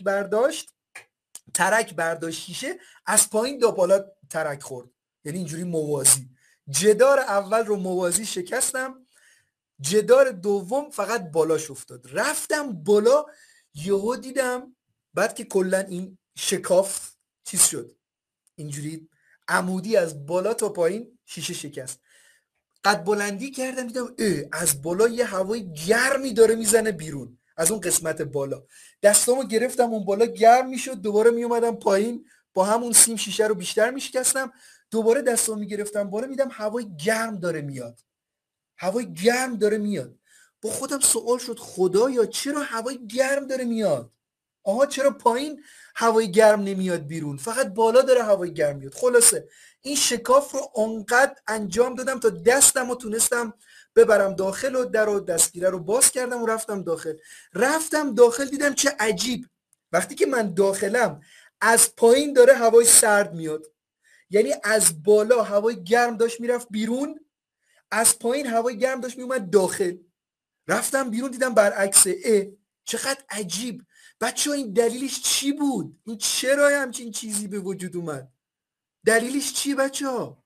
ترک برداشت شیشه، از پایین تا بالا ترک خورد، یعنی اینجوری موازی. جدار اول رو موازی شکستم، جدار دوم فقط بالاش افتاد. رفتم بالا، یهو دیدم بعد که کلا این شکاف چیز شد، اینجوری عمودی از بالا تا پایین شیشه شکست. قد بلندی کردم، دیدم از بالا یه هوای گرمی داره میزنه بیرون از اون قسمت بالا. دستامو گرفتم اون بالا گرم میشد، دوباره میومدم پایین با همون سیم شیشه رو بیشتر میشکستم. دوباره دستامو میگرفتم بالا، میدم هوای گرم داره میاد، هوای گرم داره میاد. با خودم سوال شد خدایا چرا هوای گرم داره میاد؟ آها چرا پایین هوای گرم نمیاد بیرون، فقط بالا داره هوای گرم میاد. خلاصه این شکاف رو اونقدر انجام دادم تا دستم رو تونستم ببرم داخل و در و دستگیره رو باز کردم و رفتم داخل دیدم چه عجیب، وقتی که من داخلم از پایین داره هوای سرد میاد، یعنی از بالا هوای گرم داشت میرفت بیرون، از پایین هوای گرم داشت میومد داخل. رفتم بیرون دیدم برعکسه. چقدر عجیب. بچه ها این دلیلش چی بود؟ این چرا همچین چیزی به وجود اومد؟ دلیلش چیه بچه ها؟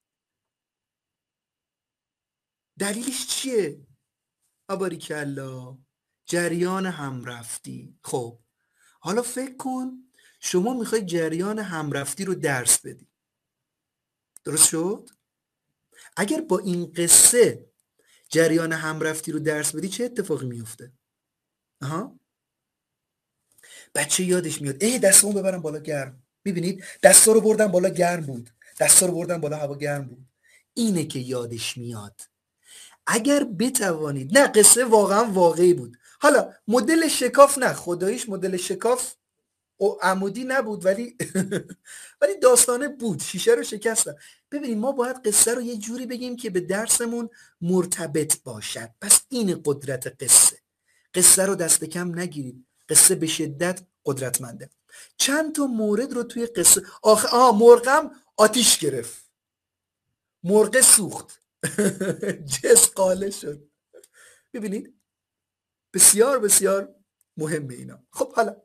دلیلش چیه؟ آباریکلا، جریان همرفتی. خب حالا فکر کن شما میخوای جریان همرفتی رو درس بدی، درست شد؟ اگر با این قصه جریان همرفتی رو درس بدی چه اتفاقی میفته؟ آها، بچه یادش میاد دستامو ببرم بالا گرم. میبینید دستا رو بردم بالا گرم بود، دستا رو بردم بالا هوا گرم بود. اینه که یادش میاد. اگر بتوانید، نه قصه واقعا واقعی بود. حالا مدل شکاف نه خداییش مدل شکاف عمودی نبود ولی ولی داستانه بود، شیشه رو شکستم. ببینید ما باید قصه رو یه جوری بگیم که به درسمون مرتبط باشد. پس این قدرت قصه رو دست کم نگیرید، قصه به شدت قدرتمنده. چند تا مورد رو توی قصه مرغم آتیش گرفت، مرغ سوخت. جس قاله شد. ببینید بسیار بسیار مهمه اینا. خب حالا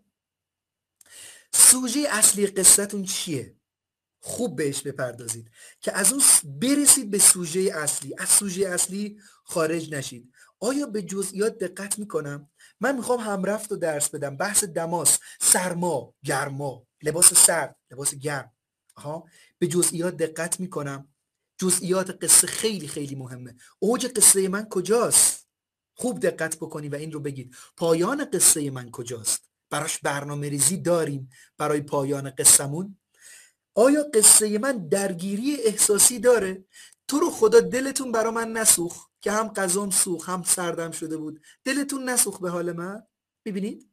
سوژه اصلی قصتون چیه؟ خوب بهش بپردازید که از اون برسید به سوژه اصلی، از سوژه اصلی خارج نشید. آیا به جزئیات دقت میکنم؟ من میخوام همرفت رو درس بدم، بحث دماس، سرما، گرما، لباس سرد، لباس گرم. به جزئیات دقت میکنم. جزئیات قصه خیلی خیلی مهمه. اوج قصه من کجاست؟ خوب دقت بکنی و این رو بگید. پایان قصه من کجاست؟ براش برنامه ریزی داریم برای پایان قصهمون؟ آیا قصه من درگیری احساسی داره؟ تو رو خدا دلتون برا من نسوخ که هم غذام سوخ هم سردم شده بود، دلتون نسوخ به حال من؟ ببینید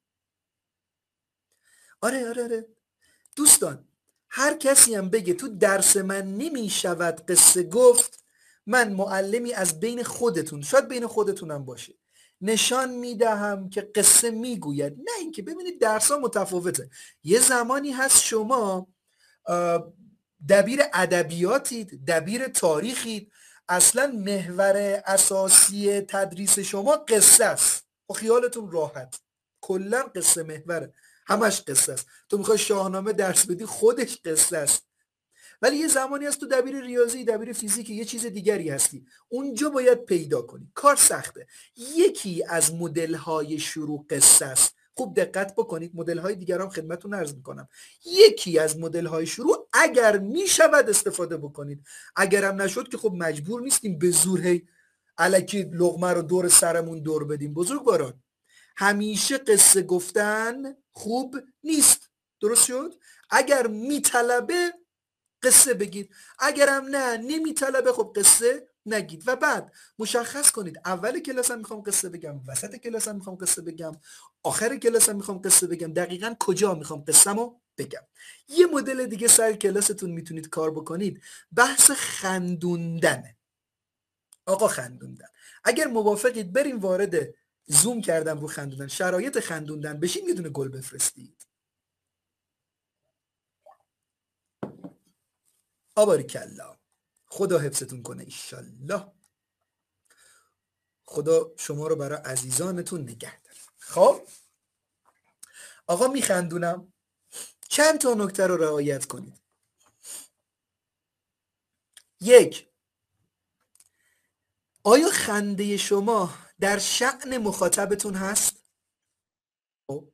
آره دوستان، هر کسی هم بگه تو درس من نمی شود قصه گفت، من معلمی از بین خودتون، شاید بین خودتون هم باشه، نشان میدهم که قصه میگوید. نه اینکه ببینید درس ها متفاوته. یه زمانی هست شما دبیر ادبیاتید، دبیر تاریخید، اصلا محور اساسی تدریس شما قصه است. و خیالتون راحت، کلا قصه محوره، همش قصه است. تو میخوای شاهنامه درس بدی خودش قصه است. ولی یه زمانی هست تو دبیر ریاضی، دبیر فیزیک، یه چیز دیگری هستی، اونجا باید پیدا کنی. کار سخته. یکی از مدل‌های شروع قصه است. خوب دقت بکنید، مدل‌های دیگر هم خدمتتون عرض میکنم. یکی از مدل‌های شروع اگر میشود استفاده بکنید، اگرم نشد که خب مجبور نیستیم به زور هی الکی لقمه رو دور سرمون دور بدیم. بزرگواران، همیشه قصه گفتن خوب نیست. درست شد؟ اگر میطلبه قصه بگید، اگرم نه نمیطلبه خب قصه نگید. و بعد مشخص کنید اول کلاسم میخوام قصه بگم، وسط کلاسم میخوام قصه بگم، آخر کلاسم میخوام قصه بگم، دقیقاً کجا میخوام قصه‌مو بگم. یه مدل دیگه سر کلاستون میتونید کار بکنید، بحث خندوندنه. آقا خندوندن، اگر موافقید بریم وارد زوم کردم رو خندوندن، شرایط خندوندن بشین، یه دونه گل بفرستید. آباریکلا، خدا حفظتون کنه ایشالله. خدا شما رو برای عزیزانتون نگه داره. خب آقا میخندونم، چند تا نکته رو رعایت کنید. یک، آیا خنده شما در شأن مخاطبتون هست؟ خب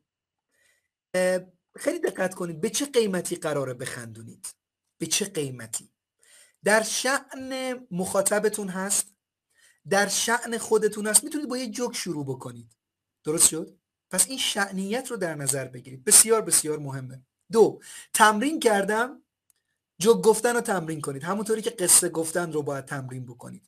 خیلی دقت کنید، به چه قیمتی قراره بخندونید؟ به چه قیمتی؟ در شأن مخاطبتون هست؟ در شأن خودتون هست؟ میتونید با یه جوک شروع بکنید. درست شد؟ پس این شأنیت رو در نظر بگیرید، بسیار بسیار مهمه. دو، تمرین کردم، جوک گفتن رو تمرین کنید، همونطوری که قصه گفتن رو باید تمرین بکنید.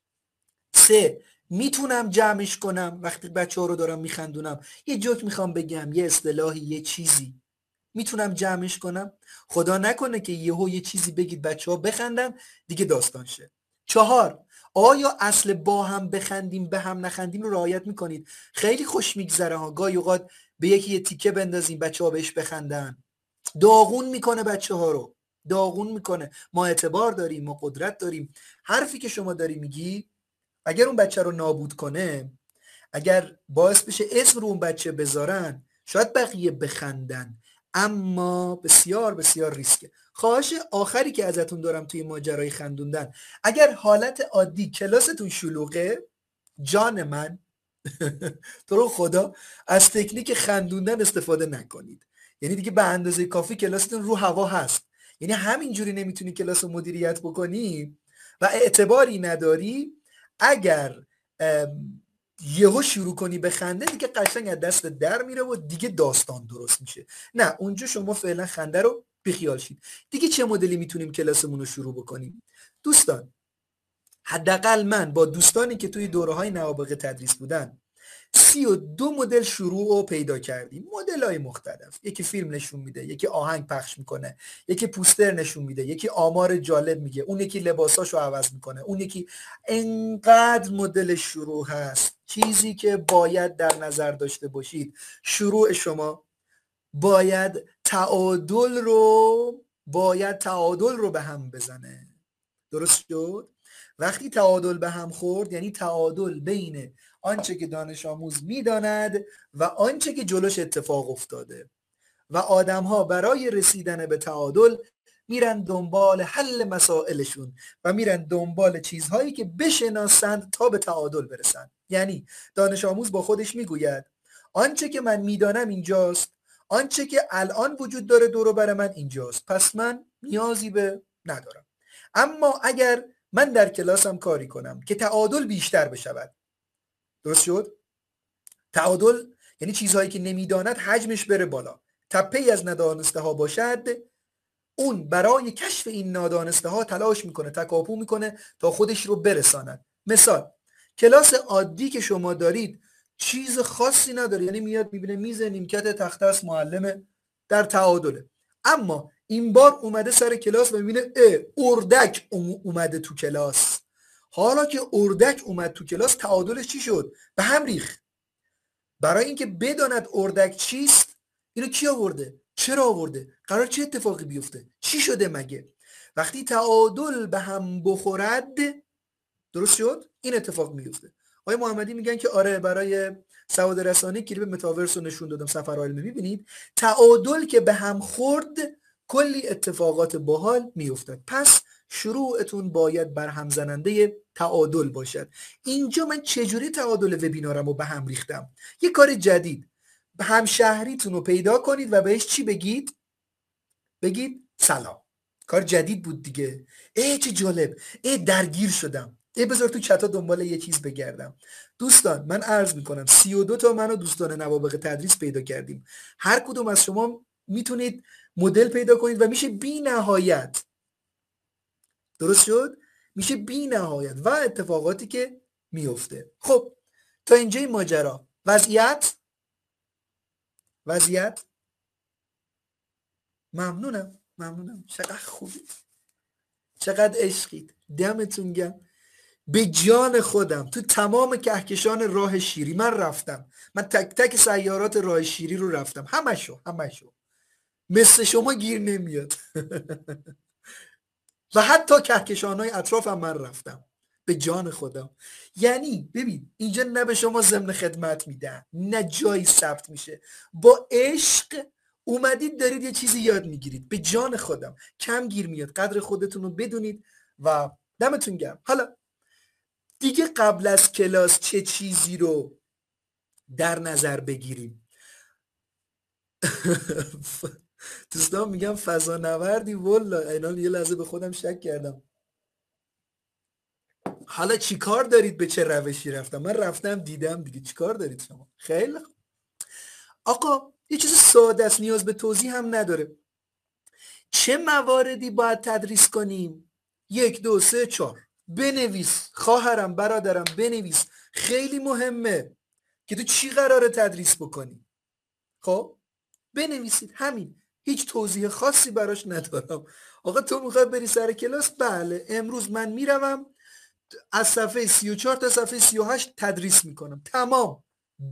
سه، میتونم جمعش کنم وقتی بچه ها رو دارم میخندونم، یه جوک میخوام بگم، یه اصطلاحی، یه چیزی، میتونم جمعش کنم؟ خدا نکنه که یهو یه چیزی بگید بچه ها بخندن دیگه داستان شه. چهار، آیا اصل با هم بخندیم به هم نخندیم رو رعایت میکنید؟ خیلی خوش میگذره ها، گاهی اوقات به یکی یه تیکه بندازیم بچه ها بهش بخندن، داغون میکنه بچه ها رو، داغون میکنه. ما اعتبار داریم، ما قدرت داریم. حرفی که شما داری میگی اگر اون بچه رو نابود کنه، اگر باعث بشه اسم رو اون بچه بذارن، شاید بقیه بخندن، اما بسیار بسیار ریسکه. خواهش آخری که ازتون دارم توی ماجرای خندوندن، اگر حالت عادی کلاستون شلوغه، جان من تو رو خدا از تکنیک خندوندن استفاده نکنید. یعنی دیگه به اندازه کافی کلاستون رو هوا هست، یعنی همینجوری نمیتونی کلاس رو مدیریت بکنی و اعتباری نداری. اگر یهو شروع کنی به خنده، دیگه قشنگ از دست در میره و دیگه داستان درست میشه. نه، اونجا شما فعلا خنده رو بیخیال شید. دیگه چه مدلی میتونیم کلاسمون رو شروع بکنیم؟ دوستان، حداقل من با دوستانی که توی دوره‌های نوابغه تدریس بودن 32 مدل شروع رو پیدا کردیم. مدل‌های مختلف، یکی فیلم نشون میده، یکی آهنگ پخش میکنه، یکی پوستر نشون میده، یکی آمار جالب میگه، اون یکی لباساشو عوض میکنه، اون یکی. انقدر مدل شروع هست. چیزی که باید در نظر داشته باشید، شروع شما باید تعادل رو به هم بزنه. درست شد؟ وقتی تعادل به هم خورد یعنی تعادل بین آنچه که دانش آموز میداند و آنچه که جلوش اتفاق افتاده و آدم‌ها برای رسیدن به تعادل میرن دنبال حل مسائلشون و میرن دنبال چیزهایی که بشناسند تا به تعادل برسن. یعنی دانش آموز با خودش میگوید آنچه که من میدانم اینجاست، آنچه که الان وجود داره دور و بر من اینجاست، پس من نیازی به ندارم. اما اگر من در کلاسم کاری کنم که تعادل بیشتر بشود، درست شد؟ تعادل یعنی چیزهایی که نمیداند حجمش بره بالا، تپه‌ای از ندانسته ها باشد، اون برای کشف این نادانسته ها تلاش میکنه، تکاپو میکنه تا خودش رو برساند. مثال کلاس عادی که شما دارید چیز خاصی نداره، یعنی میاد میبینه میز نیمکت تخته است، معلم در تعادله. اما این بار اومده سر کلاس و میبینه اردک اومده تو کلاس. حالا که اردک اومد تو کلاس تعادلش چی شد؟ به هم ریخت. برای اینکه بداند اردک چیست، اینو کی آورده؟ چرا آورده؟ قرار چه اتفاقی بیفته؟ چی شده مگه؟ وقتی تعادل به هم بخورد، درست شد؟ این اتفاق میفته. آقای محمدی میگن که آره برای سواد رسانی کلیپ متاورس رو نشون دادم، صفحه رو میبینید. تعادل که به هم خورد کلی اتفاقات باحال میافتد. پس شروعتون باید بر هم زننده تعادل باشد. اینجا من چجوری تعادل وبینارم رو به هم ریختم؟ یه کار جدید، همشهریتون رو پیدا کنید و بهش چی بگید؟ بگید سلام. کار جدید بود دیگه. چه جالب، درگیر شدم. بذار تو چتا دنبال یه چیز بگردم. دوستان من عرض میکنم 32 تا من و دوستان نوابغ تدریس پیدا کردیم. هر کدوم از شما میتونید مدل پیدا کنید و میشه بی نهایت. درست شد؟ میشه بی نهایت و اتفاقاتی که میفته. خب تا اینجای ماجرا وضعیت ممنونم چقدر خوبی، چقدر عشقید، دمتون گرم. به جان خودم تو تمام کهکشان راه شیری من رفتم، من تک تک سیارات راه شیری رو رفتم، همشو مثل شما گیر نمیاد و حتی کهکشان‌های اطرافم من رفتم، به جان خودم. یعنی ببین اینجا نه به شما ضمن خدمت میدن نه جایی ثبت میشه، با عشق اومدید دارید یه چیزی یاد میگیرید. به جان خودم کم گیر میاد، قدر خودتون رو بدونید و دمتون گرم. حالا دیگه قبل از کلاس چه چیزی رو در نظر بگیریم؟ دوستان میگم فضا نوردی، والا الان یه لحظه به خودم شک کردم. حالا چی کار دارید؟ به چه روشی رفتم؟ من رفتم دیدم دیگه، چی کار دارید شما؟ خیلی آقا یه چیز ساده است، نیاز به توضیح هم نداره. چه مواردی باید تدریس کنیم؟ 1 2 3 4 بنویس خواهرم برادرم، بنویس. خیلی مهمه که تو چی قراره تدریس بکنی. خب بنویسید، همین، هیچ توضیح خاصی براش ندارم. آقا تو میخوای بری سر کلاس؟ بله امروز من میروم از صفحه 34 تا صفحه 38 تدریس میکنم، تمام.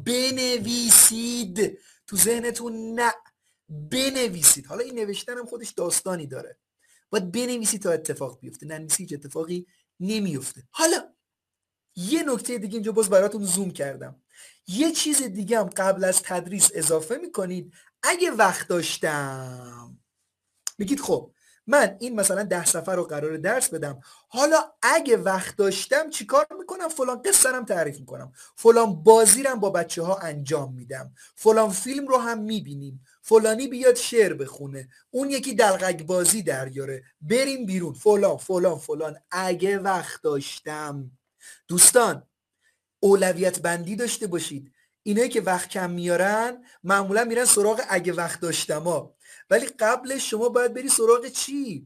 بنویسید تو ذهنتون، نه بنویسید. حالا این نوشتن هم خودش داستانی داره، باید بنویسید تا اتفاق بیفته، ننویسی هیچ اتفاقی نمیفته. حالا یه نکته دیگه اینجا باز براتون زوم کردم، یه چیز دیگه هم قبل از تدریس اضافه میکنید. اگه وقت داشتم میگید خب من این مثلا 10 صفحه رو قراره درس بدم، حالا اگه وقت داشتم چیکار میکنم؟ فلان قصه رو تعریف میکنم، فلان بازی رو با بچه ها انجام میدم، فلان فیلم رو هم میبینیم، فلانی بیاد شعر بخونه، اون یکی دلقک بازی دریاره، بریم بیرون، فلان فلان فلان. اگه وقت داشتم. دوستان اولویت بندی داشته باشید. اینایی که وقت کم میارن معمولا میرن سراغ اگه وقت داشتم ها، ولی قبلش شما باید بری سراغ چی؟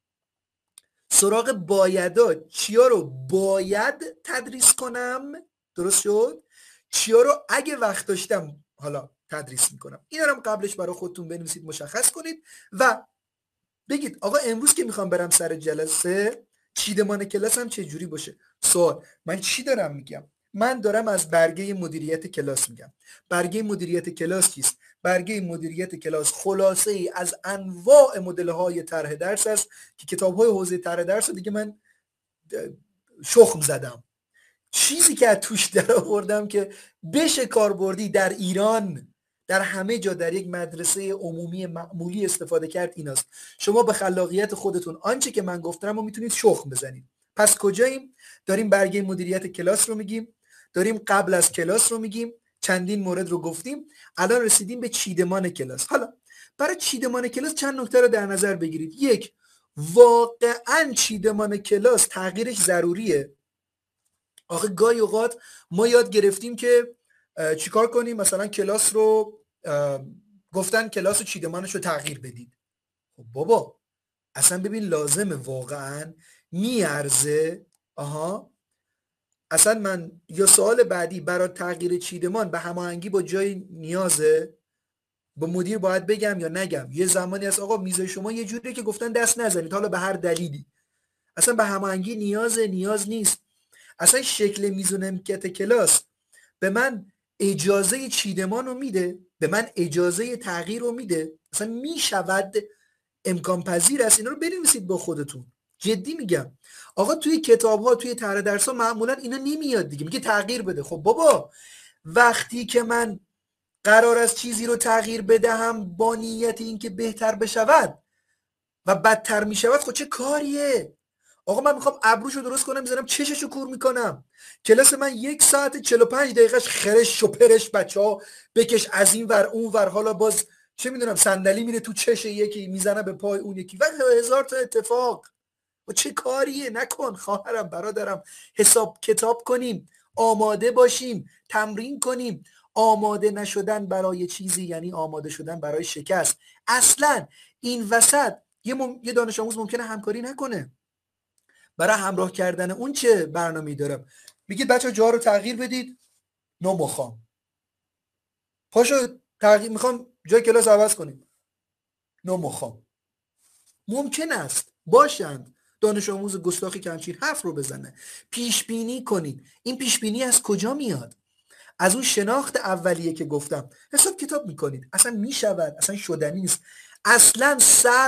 سراغ بایدا. چیا رو باید تدریس کنم؟ درست شد؟ چیا رو اگه وقت داشتم حالا تدریس میکنم؟ اینا رو هم قبلش برای خودتون بنویسید، مشخص کنید و بگید آقا امروز که میخوام برم سر جلسه چیدمان کلاسم چه جوری باشه. سوال، من چی دارم میگم؟ من دارم از برگه مدیریت کلاس میگم. برگه مدیریت کلاس چیست؟ برگه مدیریت کلاس خلاصه ای از انواع مدل های طرح درس است که کتاب های حوزه طرح درس دیگه من شخم زدم. چیزی که از توش در آوردم که بشه کاربردی در ایران در همه جا در یک مدرسه عمومی معمولی استفاده کرد ایناست. شما به خلاقیت خودتون آنچه که من گفتم رو میتونید شخم بزنید. پس کجاییم؟ داریم برگه مدیریت کلاس رو میگیم، داریم قبل از کلاس رو میگیم، چندین مورد رو گفتیم، الان رسیدیم به چیدمان کلاس. حالا برای چیدمان کلاس چند نکته رو در نظر بگیرید. یک، واقعا چیدمان کلاس تغییرش ضروریه. آخه گاهی اوقات ما یاد گرفتیم که چیکار کنیم، مثلا کلاس رو گفتن کلاس و چیدمانش رو تغییر بدید. خب بابا اصلا ببین لازمه واقعا میارزه؟ اصلا من یا سوال بعدی برای تغییر چیدمان به هماهنگی با جای نیازه؟ با مدیر باید بگم یا نگم؟ یه زمانی از آقا میز شما یه جوریه که گفتن دست نزنید حالا به هر دلیلی. اصلا به هماهنگی نیاز نیست. اصلا شکل میز و نمکت کلاس به من اجازه چیدمان رو میده، به من اجازه تغییر رو میده. اصلا میشود، امکان پذیر است. اینا رو بنویسید با خودتون، جدی میگم. آقا توی کتاب ها توی طرح درس ها معمولا اینا نمیاد دیگه، میگه تغییر بده. خب بابا وقتی که من قرار است چیزی رو تغییر بدهم با نیت اینکه بهتر بشود و بدتر میشود، خب چه کاریه؟ آقا من میخوام ابروشو درست کنم میذارم چششو کور میکنم. کلاس من 1 ساعت 45 دقیقهش خرش و پرش، بچه ها بکش از این ور اون ور، حالا باز چه میدونم صندلی میره تو چش یکی میزنه به پای اون یکی و هزار تا اتفاق. و چه کاریه؟ نکن خواهرم برادرم. حساب کتاب کنیم، آماده باشیم، تمرین کنیم. آماده نشدن برای چیزی یعنی آماده شدن برای شکست. اصلا این وسط یه دانش آموز ممکنه همکاری نکنه. برای همراه کردن اون چه برنامه‌ای دارم؟ میگید بچه جا رو تغییر بدید، نمیخوام. پاشو تغییر میخوام جای کلاس عوض کنیم، نمیخوام. ممکن است باشند دانش آموز گستاخی که همچین حرف رو بزنه. پیش بینی کنید. این پیش بینی از کجا میاد؟ از اون شناخت اولیه که گفتم. حساب کتاب میکنید. اصلا میشود، اصلا شدنی نیست. اصلا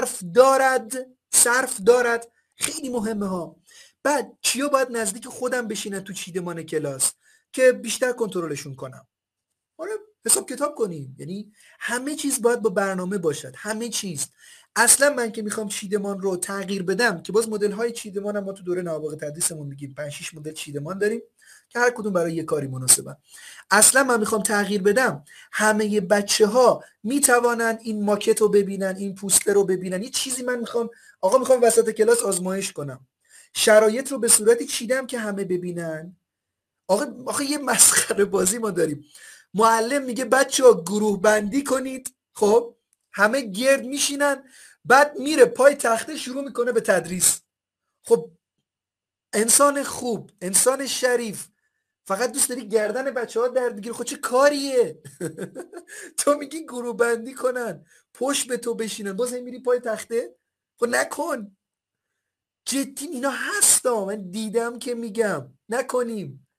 صرف دارد. خیلی مهمه ها. بعد چیا باید نزدیک خودم بشینن تو چیدمان کلاس که بیشتر کنترلشون کنم؟ آره حساب کتاب کنیم. یعنی همه چیز باید با برنامه باشد، همه چیز. اصلا من که میخوام چیدمان رو تغییر بدم، که باز مدل های چیدمان هم ما تو دوره نوابغ تدریسمون میگیم 5-6 مدل چیدمان داریم که هر کدوم برای یه کاری مناسبن. اصلا من میخوام تغییر بدم، همه بچه ها میتوانن این ماکت رو ببینن، این پوستر رو ببینن. یه چیزی من میخوام وسط کلاس آزمایش کنم، شرایط رو به صورتی چیدم که همه ببینن. آخه یه مسخره بازی ما داریم. معلم میگه بچه‌ها گروه بندی کنید، خب همه گرد میشینن، بعد میره پای تخته شروع میکنه به تدریس. خب انسان خوب، انسان شریف، فقط دوست داری گردن بچه‌ها درد بگیره. خب چه کاریه؟ تو میگی گروه بندی کنن، پشت به تو بشینن، باز میری پای تخته؟ خب نکن. جدی اینا هستا، من دیدم که میگم نکنیم.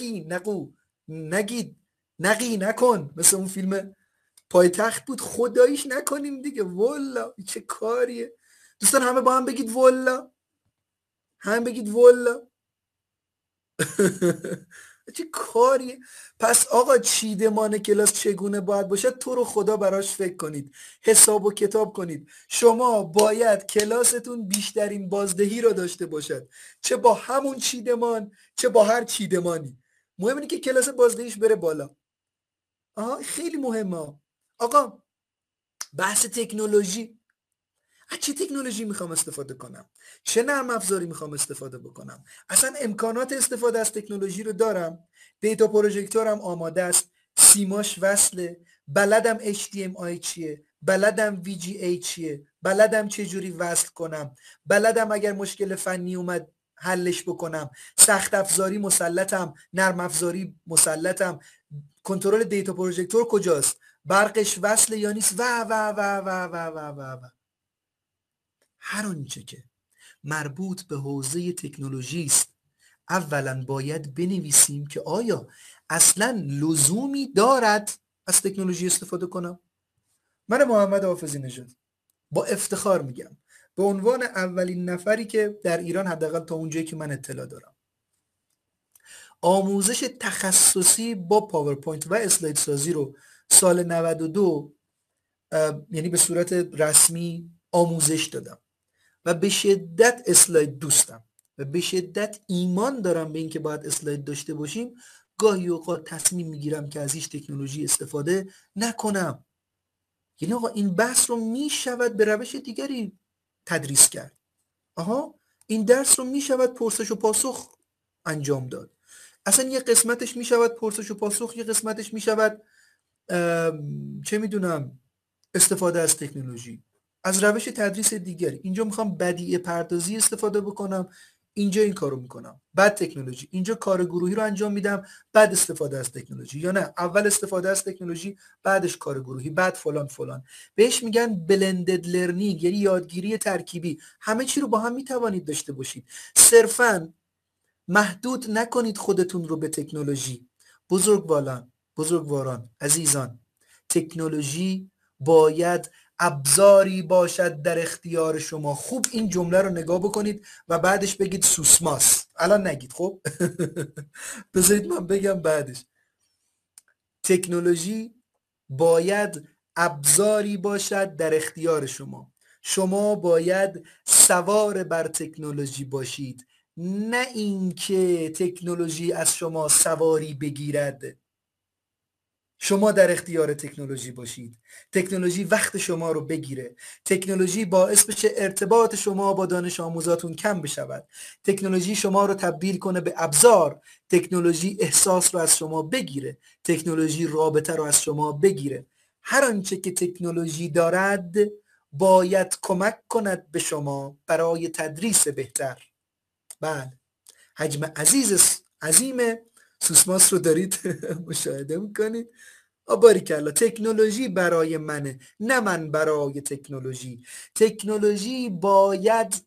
نکن. مثل اون فیلم پایتخت بود، خداییش نکنیم دیگه. والا چه کاریه؟ دوستان همه با هم بگید والا، چه کاریه؟ پس آقا چیدمان کلاس چگونه باید باشد؟ تو رو خدا براش فکر کنید، حساب و کتاب کنید. شما باید کلاستون بیشترین بازدهی را داشته باشد، چه با همون چیدمان چه با هر چیدمانی. مهم اینه که کلاس بازدهیش بره بالا. خیلی مهمه. آقا بحث تکنولوژی، از چه تکنولوژی میخوام استفاده کنم؟ چه نرم افزاری میخوام استفاده بکنم؟ اصلا امکانات استفاده از تکنولوژی رو دارم؟ دیتا پروژکتورم آماده است، سیماش وصله، بلدم HDMI چیه، بلدم VGA چیه، بلدم چه جوری وصل کنم، بلدم اگر مشکل فنی اومد حلش بکنم، سخت افزاری مسلطم، نرم افزاری مسلطم، کنترل دیتا پروژکتور کجاست، برقش وصله یا نیست، و هر آنچه که مربوط به حوزه تکنولوژی است اولا باید بنویسیم که آیا اصلا لزومی دارد از تکنولوژی استفاده کنم. من محمد حافظی نژاد با افتخار میگم به عنوان اولین نفری که در ایران، حداقل تا اونجایی که من اطلاع دارم، آموزش تخصصی با پاورپوینت و اسلاید سازی رو سال 92 یعنی به صورت رسمی آموزش دادم و به شدت اسلاید دوستم و به شدت ایمان دارم به اینکه باید اسلاید داشته باشیم. گاهی اوقات تصمیم میگیرم که از هیچ تکنولوژی استفاده نکنم. یعنی آقا این بحث رو میشود به روش دیگری تدریس کرد. این درس رو میشود پرسش و پاسخ انجام داد. اصلا یه قسمتش میشود پرسش و پاسخ، یه قسمتش میشود چه میدونم استفاده از تکنولوژی، از روش تدریس دیگری. اینجا میخوام بدیع پردازی استفاده بکنم، اینجا این کارو میکنم. بعد تکنولوژی، اینجا کار گروهی رو انجام میدم، بعد استفاده از تکنولوژی. یا نه، اول استفاده از تکنولوژی، بعدش کار گروهی، بعد فلان فلان. بهش میگن بلندد لرنینگ، یعنی یادگیری ترکیبی. همه چی رو با هم میتوانید داشته باشید. صرفاً محدود نکنید خودتون رو به تکنولوژی. بزرگواران، عزیزان، تکنولوژی باید ابزاری باشد در اختیار شما. خوب این جمله رو نگاه بکنید و بعدش بگید سوسماس. الان نگید، خب بذارید من بگم بعدش. تکنولوژی باید ابزاری باشد در اختیار شما. شما باید سوار بر تکنولوژی باشید، نه اینکه تکنولوژی از شما سواری بگیرد. شما در اختیار تکنولوژی باشید، تکنولوژی وقت شما رو بگیره، تکنولوژی باعث بشه ارتباط شما با دانش آموزاتون کم بشود، تکنولوژی شما رو تبدیل کنه به ابزار، تکنولوژی احساس رو از شما بگیره، تکنولوژی رابطه رو از شما بگیره. هر آنچه که تکنولوژی دارد باید کمک کند به شما برای تدریس بهتر. بله، حجم عظیم سوسماس رو دارید مشاهده میکنید. باریکلا. تکنولوژی برای منه، نه من برای تکنولوژی. تکنولوژی باید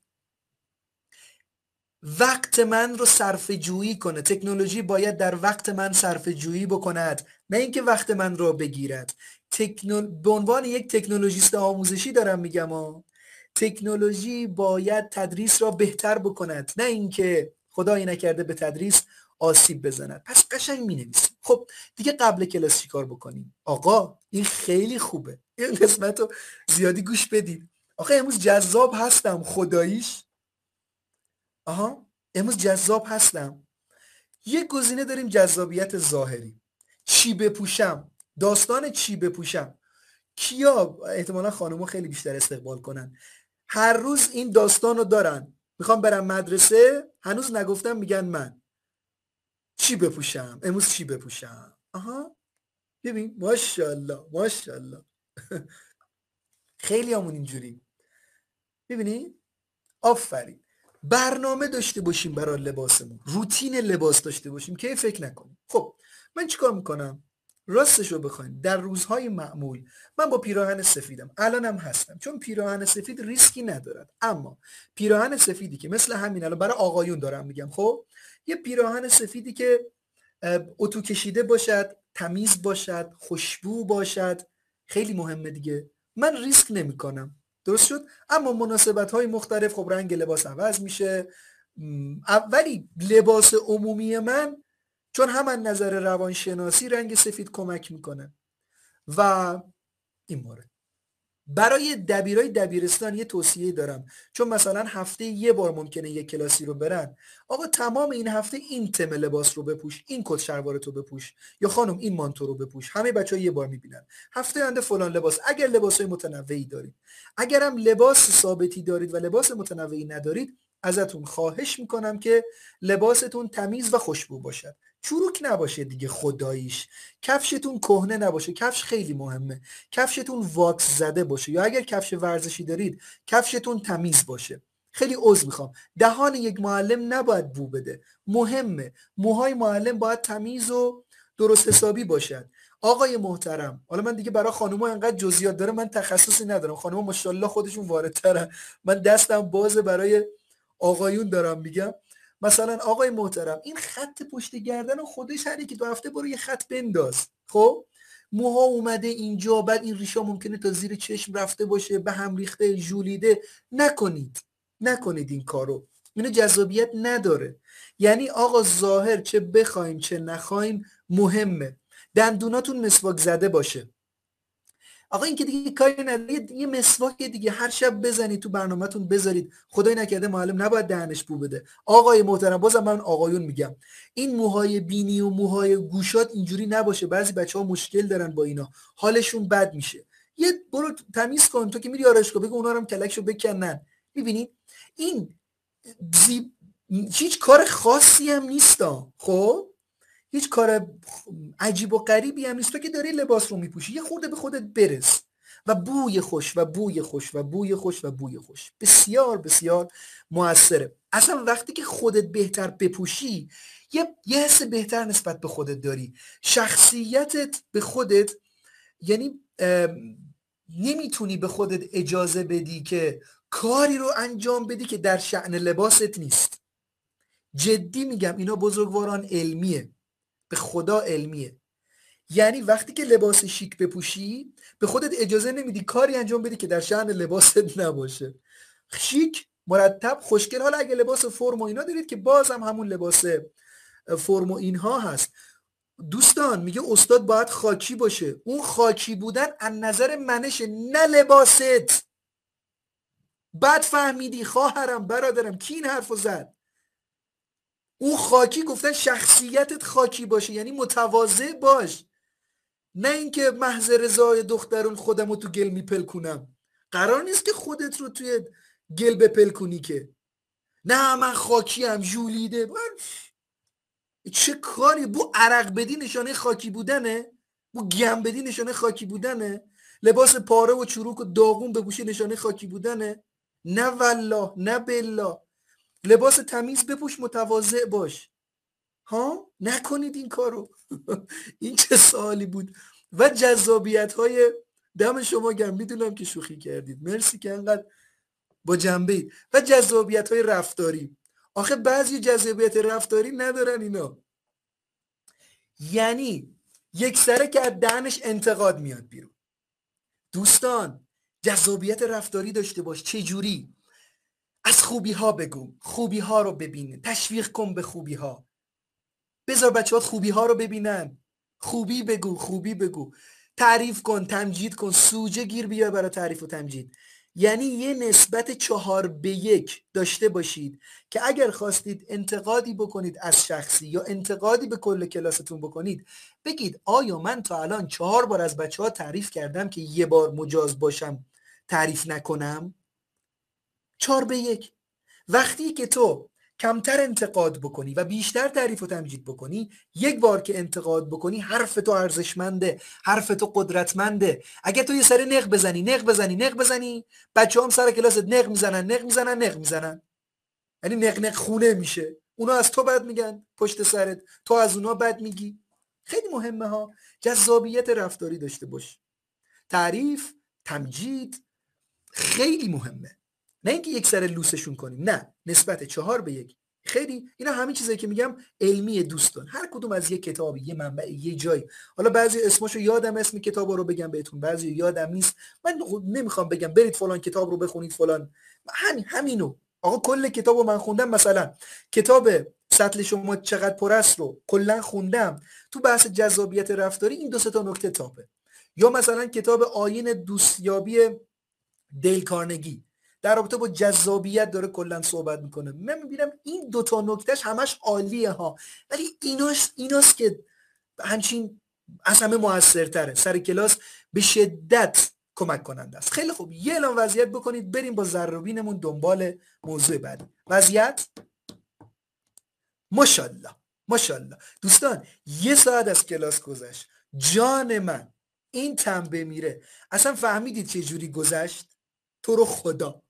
وقت من رو صرفه جویی کنه. تکنولوژی باید در وقت من صرفه جویی بکند، نه اینکه وقت من رو بگیرد. به عنوان یک تکنولوژیست آموزشی دارم میگم تکنولوژی باید تدریس را بهتر بکند، نه اینکه خدایی نکرده به تدریس آسیب بزند. پس قشنگ مینویسیم. خب دیگه قبل کلاس چیکار بکنیم؟ آقا این خیلی خوبه، این قسمت رو زیادی گوش بدید. آقا امروز جذاب هستم خداییش. امروز جذاب هستم. یک گزینه داریم، جذابیت ظاهری. چی بپوشم؟ داستان چی بپوشم. کیا احتمالا خانوما خیلی بیشتر استقبال کنن. هر روز این داستان رو دارن. میخوام برم مدرسه، هنوز نگفتم، میگن من چی بپوشم امروز، چی بپوشم. ببین ماشاءالله ماشاءالله خیلی همون اینجوری. ببینی؟ آفرین. برنامه داشته باشیم برای لباسمون، روتین لباس داشته باشیم که فکر نکنیم. خب من چیکار میکنم؟ راستش رو بخواین در روزهای معمول من با پیراهن سفیدم، الانم هستم، چون پیراهن سفید ریسکی ندارد. اما پیراهن سفیدی که مثل همین الان برای آقایون دارم میگم، خب یه پیراهن سفیدی که اتو کشیده باشد، تمیز باشد، خوشبو باشد، خیلی مهمه دیگه. من ریسک نمیکنم، درست شد. اما مناسبت های مختلف، خب رنگ لباس عوض میشه. ولی لباس عمومی من، چون هم از نظر روانشناسی رنگ سفید کمک میکنه و این مورد برای دبیرای دبیرستان یه توصیه دارم، چون مثلا هفته یه بار ممکنه یه کلاسی رو برن. آقا تمام این هفته این تم لباس رو بپوش، این کت شلوارت رو بپوش، یا خانم این مانتو رو بپوش. همه بچه‌ها یه بار میبینن. هفته آینده فلان لباس. اگر لباسای متنوعی دارید، اگرم لباس ثابتی دارید و لباس متنوعی ندارید، ازتون خواهش میکنم که لباستون تمیز و خوشبو باشد، چروک نباشه دیگه خداییش. کفشتون کهنه نباشه، کفش خیلی مهمه. کفشتون واکس زده باشه، یا اگر کفش ورزشی دارید کفشتون تمیز باشه. خیلی عذر میخوام، دهان یک معلم نباید بو بده، مهمه. موهای معلم باید تمیز و درست حسابی باشد. آقای محترم، حالا من دیگه برای خانوما انقدر جزئیات داره، من تخصصی ندارم. خانوما ماشاءالله خودشون واردترن، من دستم بازه برای آقایون دارم میگم. مثلا آقای محترم، این خط پشت گردن خودش هر یکی 2 هفته برو یه خط بنداز. خب موها اومده اینجا، بعد این ریشا ممکنه تا زیر چشم رفته باشه، به هم ریخته، ژولیده. نکنید این کارو. اینو جذابیت نداره. یعنی آقا ظاهر چه بخوایم چه نخوایم مهمه. دندوناتون مسواک زده باشه. آقا این که دیگه کاری نداره، یه مسواک دیگه هر شب بزنید تو برنامه‌تون بذارید. خدای نکرده معلم نباید دهنش بو بده. آقای محترم، بازم من آقایون میگم، این موهای بینی و موهای گوشات اینجوری نباشه. بعضی بچه‌ها مشکل دارن با اینا، حالشون بد میشه. یه برو تمیز کن. تو که میری آرایشگاه، بگو اونا رو هم کلکشو بکنن. میبینید این زیب... هیچ کار خاصی هم نیستا. خب هیچ کار عجیب و غریبی هم نیست. تو که داری لباس رو میپوشی، یه خورده به خودت برس. و بوی خوش و بوی خوش و بوی خوش و بوی خوش بسیار بسیار موثره. اصلا وقتی که خودت بهتر بپوشی، یه حس بهتر نسبت به خودت داری. شخصیتت به خودت، یعنی نمیتونی به خودت اجازه بدی که کاری رو انجام بدی که در شأن لباست نیست. جدی میگم، اینا بزرگواران علمیه، به خدا علمیه. یعنی وقتی که لباس شیک بپوشی، به خودت اجازه نمیدی کاری انجام بدی که در شأن لباست نباشه. شیک، مرتب، خوشگل. حالا اگه لباس فرم و اینا دارید که بازم همون لباس فرم و اینها هست. دوستان، میگه استاد باید خاکی باشه. اون خاکی بودن از نظر منشه، نه لباست. بعد فهمیدی خواهرم برادرم؟ کی این حرفو زد؟ اون خاکی گفتن شخصیتت خاکی باشه، یعنی متواضع باش. نه اینکه محض رضای دخترون خودمو تو گل میپلکونم. قرار نیست که خودت رو توی گل بپلکونی که. نه من خاکیم ژولیده. چه کاری؟ بو عرق بدی نشانه خاکی بودنه؟ بو گم بدی نشانه خاکی بودنه؟ لباس پاره و چروک و داغون بپوشی نشانه خاکی بودنه؟ نه والله نه بالله. لباس تمیز بپوش، متواضع باش. ها نکنید این کارو. این چه سوالی بود. و جذابیت های، دم شما گرم، میدونم که شوخی کردید، مرسی که انقدر با جنبه اید. و جذابیت های رفتاری. آخه بعضی جذابیت رفتاری ندارن اینا. یعنی یک سره که از دهنش انتقاد میاد بیرون. دوستان، جذابیت رفتاری داشته باش. چه جوری؟ از خوبی ها بگو، خوبی ها رو ببین، تشویق کن به خوبی ها. بذار بچه‌ها خوبی ها رو ببینن. خوبی بگو، خوبی بگو. تعریف کن، تمجید کن. سوژه گیر بیار برای تعریف و تمجید. یعنی یه نسبت 4:1 داشته باشید که اگر خواستید انتقادی بکنید از شخصی یا انتقادی به کل کلاستون بکنید، بگید آیا من تا الان 4 بار از بچه‌ها تعریف کردم که یه بار مجاز باشم تعریف نکنم؟ 4:1. وقتی که تو کمتر انتقاد بکنی و بیشتر تعریف و تمجید بکنی، یک بار که انتقاد بکنی، حرف تو ارزشمنده، حرف تو قدرتمنده. اگه تو یه سر نق بزنی، بچه هم سر کلاست نق میزنن، یعنی نق خونه میشه. اونا از تو بد میگن پشت سرت، تو از اونا بد میگی. خیلی مهمه ها. جذابیت رفتاری داشته باش. تعریف، تمجید خیلی مهمه. نه اینکه یک سر لوسشون کنیم، نه، نسبت 4:1. خیلی اینا همین چیزایی که میگم علمی دوستان. هر کدوم از یه کتابی، یه منبع، یه جایی. حالا بعضی اسمشو یادم، اسم کتابا رو بگم بهتون، بعضی یادم نیست. من نمیخوام بگم برید فلان کتاب رو بخونید فلان. همینو آقا کل کتابو من خوندم. مثلا کتاب سطل شما چقدر پر است رو کلا خوندم. تو بحث جذابیت رفتاری این 2-3 نکته تاپه. یا مثلا کتاب آیین دوستیابی دیل کارنگی در رابطه با جذابیت داره کلا صحبت میکنه. من میبینم این 2 نکتهش همش عالیه ها، ولی ایناست که همچین از همه موثرتره. سر کلاس به شدت کمک کننده است. خیلی خوب، یه اعلام وضعیت بکنید بریم با ذره‌بینمون دنبال موضوع بعدی. وضعیت. ماشاءالله ماشاءالله. دوستان 1 ساعت از کلاس گذشت. جان من این تم بمیره. اصلا فهمیدید چه جوری گذشت؟ تو رو خدا.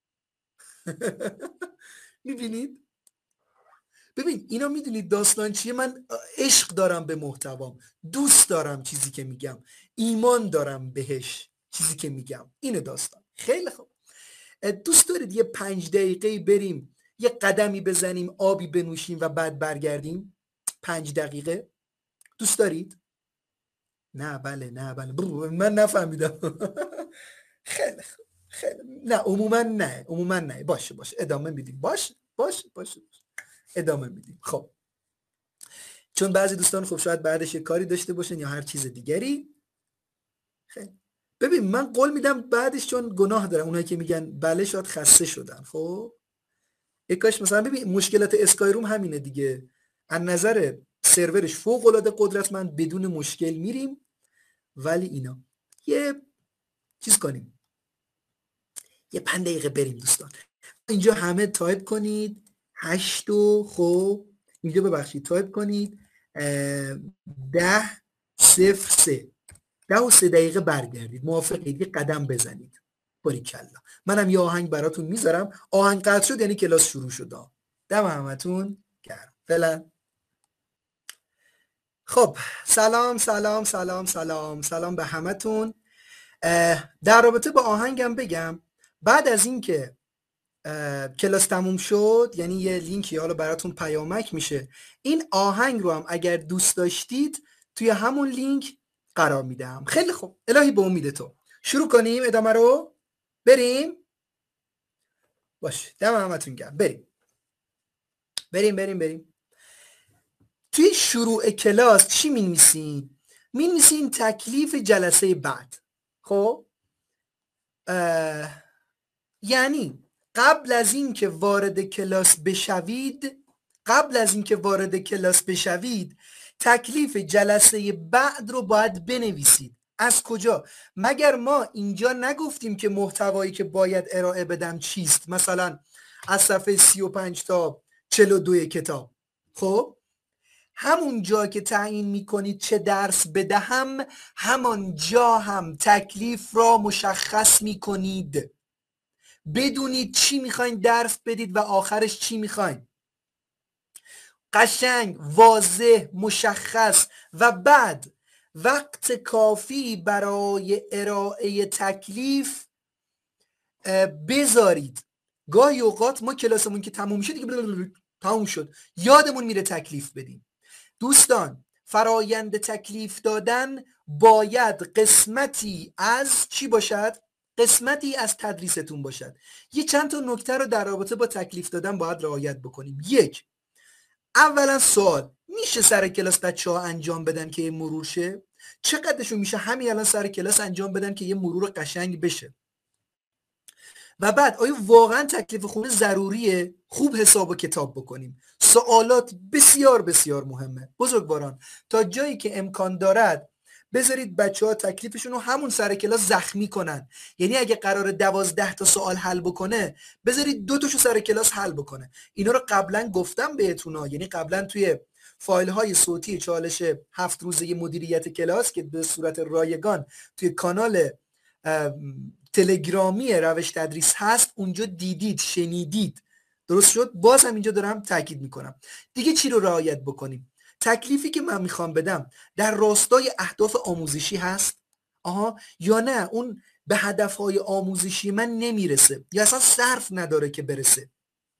میبینید؟ ببین اینا، میدونید داستان چیه؟ من عشق دارم به محتوام، دوست دارم چیزی که میگم، ایمان دارم بهش چیزی که میگم. اینه داستان. خیلی خوب. دوست دارید یه 5 دقیقه بریم یه قدمی بزنیم، آبی بنوشیم و بعد برگردیم؟ 5 دقیقه دوست دارید؟ نه بله من نفهمیدم. خیلی خوب. خیلی نه، عموما نه باشه ادامه میدیم. باشه باشه ادامه میدیم. خب چون بعضی دوستان خب شاید بعدش یه کاری داشته باشن یا هر چیز دیگری. خیلی ببین من قول میدم بعدش، چون گناه دارم اونایی که میگن بله شاید خسته شدن. خب کاش مثلا ببین مشکلات اسکای روم همینه دیگه، از نظر سرورش فوق العاده قدرتمند بدون مشکل میریم، ولی اینا یه چیز کنیم، یه 5 دقیقه بریم دوستان. اینجا همه تایپ کنید 8 و خب اینجا ببخشید تایپ کنید 10:03 10:03 برگردید. موافقید؟ یه قدم بزنید. باریکلا. منم یه آهنگ براتون میذارم. آهنگ قطع شد یعنی کلاس شروع شد. دم همتون گرم. فعلا خب سلام به همتون. در رابطه با آهنگم بگم بعد از این که کلاس تموم شد، یعنی یه لینکی حالا براتون پیامک میشه، این آهنگ رو هم اگر دوست داشتید توی همون لینک قرار میدم. خیلی خوب، الهی به امید تو. شروع کنیم ادامه رو بریم. باشه دم همتون گرم. بریم. توی شروع کلاس چی می‌نویسین؟ می‌نویسین تکلیف جلسه بعد. خب یعنی قبل از این که وارد کلاس بشوید تکلیف جلسه بعد رو باید بنویسید. از کجا؟ مگر ما اینجا نگفتیم که محتوایی که باید ارائه بدم چیست؟ مثلا از صفحه 35 تا 42 کتاب. خب همون جا که تعیین میکنید چه درس بدهم، همان جا هم تکلیف را مشخص میکنید. بدونید چی میخواین درس بدید و آخرش چی میخواین. قشنگ، واضح، مشخص. و بعد وقت کافی برای ارائه تکلیف بذارید. گاهی اوقات ما کلاسمون که تموم شد دیگه تموم شد، یادمون میره تکلیف بدیم. دوستان فرایند تکلیف دادن باید قسمتی از چی باشد؟ قسمتی از تدریستون باشد. یه چند تا نکته رو در رابطه با تکلیف دادن باید رعایت بکنیم. یک، اولا سوال میشه سر کلاس بچه‌ها انجام بدن که یه مرور شه؟ چقدرشون میشه همین الان سر کلاس انجام بدن که یه مرور قشنگ بشه؟ و بعد آیا واقعا تکلیف خونه ضروریه؟ خوب حساب و کتاب بکنیم. سوالات بسیار بسیار مهمه بزرگواران. تا جایی که امکان دارد بذارید بچه‌ها تکلیفشون رو همون سر کلاس زخمی کنن. یعنی اگه قرار 12 تا سوال حل بکنه، بذارید 2 تاشو سر کلاس حل بکنه. اینا رو قبلا گفتم بهتون، یعنی قبلا توی فایل های صوتی چالش 7 روزه مدیریت کلاس که به صورت رایگان توی کانال تلگرامی روش تدریس هست، اونجا دیدید، شنیدید. درست شد؟ باز هم اینجا دارم تاکید میکنم. دیگه چی رو رعایت بکنیم؟ تکلیفی که من میخوام بدم در راستای اهداف آموزشی هست یا نه اون به هدفهای آموزشی من نمیرسه یا اصلا صرف نداره که برسه.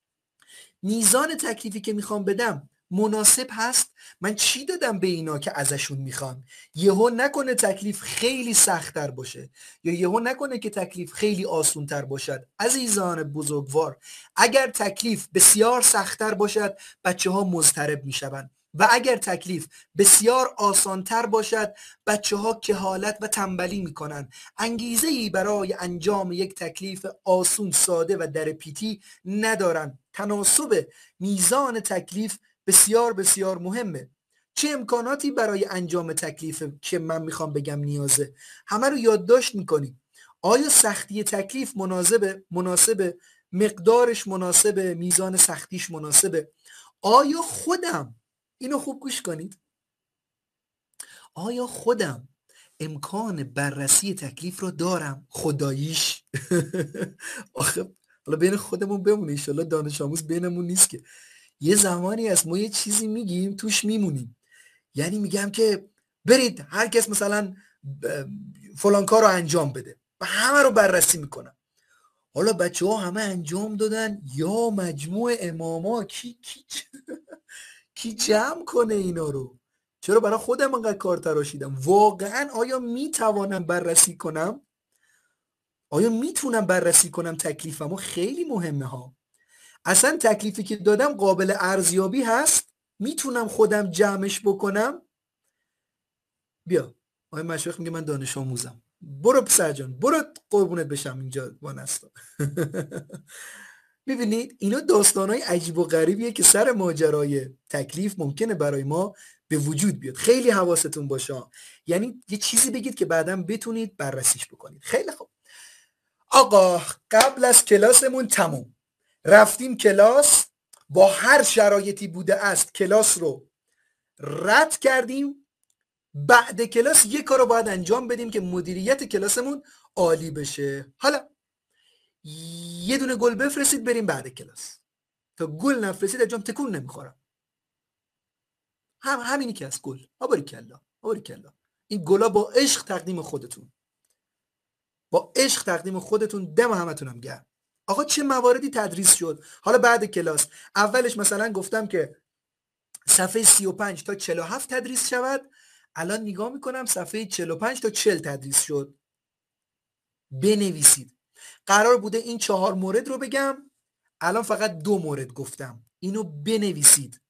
میزان تکلیفی که میخوام بدم مناسب هست؟ من چی دادم به اینا که ازشون میخوام؟ یهو نکنه تکلیف خیلی سخت‌تر باشه یا یهو نکنه که تکلیف خیلی آسان‌تر باشد. عزیزان بزرگوار، اگر تکلیف بسیار سخت‌تر باشد بچه‌ها مضطرب میشوند و اگر تکلیف بسیار آسان‌تر باشد بچه‌ها کهالت و تنبلی میکنن. انگیزه‌ای برای انجام یک تکلیف آسون، ساده و در پیتی ندارن. تناسب میزان تکلیف بسیار بسیار مهمه. چه امکاناتی برای انجام تکلیف که من میخوام بگم نیازه؟ همه رو یادداشت میکنیم. آیا سختی تکلیف مناسبه؟ مقدارش مناسبه؟ میزان سختیش مناسبه؟ آیا خودم، اینو خوب گوش کنید، آیا خودم امکان بررسی تکلیف رو دارم؟ خداییش آخه حالا بین خودمون بمونه، انشالله دانش آموز بینمون نیست که یه زمانی از ما یه چیزی میگیم توش میمونیم. یعنی میگم که برید هر کس مثلا فلان کار رو انجام بده و همه رو بررسی میکنم. حالا بچه ها همه انجام دادن، یا مجموع اماما کی جمع کنه اینا رو؟ چرا برای خودم انقدر کار تراشیدم؟ واقعا آیا میتوانم بررسی کنم؟ آیا میتونم بررسی کنم تکلیفمو؟ خیلی مهمه ها. اصلا تکلیفی که دادم قابل ارزیابی هست، میتونم خودم جمعش بکنم. بیا آقای مشایخ میگه من دانش آموزم. برو پسر جان، برو قربونت بشم اینجا با نستا. میبینید اینا داستانهای عجیب و غریبیه که سر ماجرای تکلیف ممکنه برای ما به وجود بیاد. خیلی حواستون باشه، یعنی یه چیزی بگید که بعداً بتونید بررسیش بکنید. خیلی خوب آقا، قبل از کلاسمون تموم رفتیم کلاس، با هر شرایطی بوده است کلاس رو رد کردیم. بعد کلاس یه کار رو باید انجام بدیم که مدیریت کلاسمون عالی بشه. حالا یه دونه گل بفرستید بریم بعد کلاس. تا گل نفرستید انجام تکون نمیخورم. همینی که از گل. آباریکلا آباریکلا. این گلا با عشق تقدیم خودتون، با عشق تقدیم خودتون. دم همتونم گرم. آقا چه مواردی تدریس شد حالا بعد کلاس؟ اولش مثلا گفتم که صفحه 35 تا 47 تدریس شود. الان نگاه میکنم صفحه 45 تا 40 تدریس شد. بنویسید. قرار بوده این 4 مورد رو بگم، الان فقط 2 مورد گفتم. اینو بنویسید،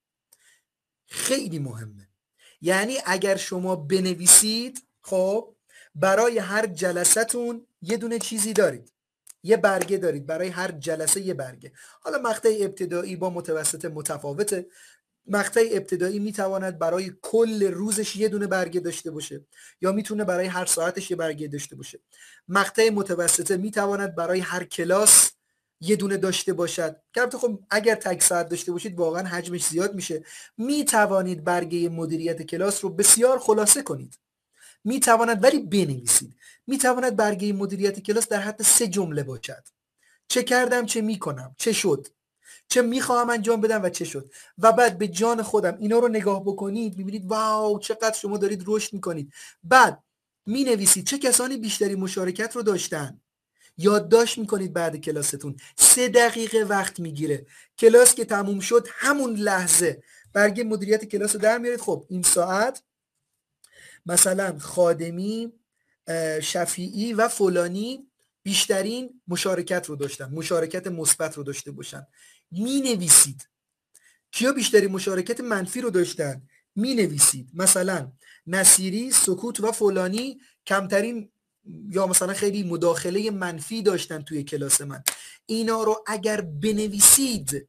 خیلی مهمه. یعنی اگر شما بنویسید، خب برای هر جلسه‌تون یه دونه چیزی دارید، یه برگه دارید، برای هر جلسه یه برگه. حالا مقطع ابتدایی با متوسط متفاوته. مقطع ابتدایی میتواند برای کل روزش یه دونه برگه داشته باشه، یا میتونه برای هر ساعتش یه برگه داشته باشه. مقطع متوسطه میتواند برای هر کلاس یه دونه داشته باشد. البته خب اگر تک ساعت داشته باشید واقعا حجمش زیاد میشه. میتوانید برگه مدیریت کلاس رو بسیار خلاصه کنید. میتواند، ولی بنویسید. میتواند برگه مدیریت کلاس در حد 3 جمله باشد. چه کردم، چه میکنم، چه شد، چه میخواهم انجام بدم و چه شد. و بعد به جان خودم اینا رو نگاه بکنید، میبینید واو چقدر شما دارید رشد میکنید. بعد مینویسید چه کسانی بیشتری مشارکت رو داشتن. یادداشت میکنید بعد کلاستون. 3 دقیقه وقت میگیره. کلاس که تموم شد همون لحظه برگه مدیریت کلاس رو در میارید. خب این ساعت مثلا خادمی، شفیعی و فلانی بیشترین مشارکت رو داشتن، مشارکت مثبت رو داشته باشن. می نویسید. کیا بیشترین مشارکت منفی رو داشتن؟ می نویسید. مثلا نصیری، سکوت و فلانی کمترین یا مثلا خیلی مداخله منفی داشتن توی کلاس من. اینا رو اگر بنویسید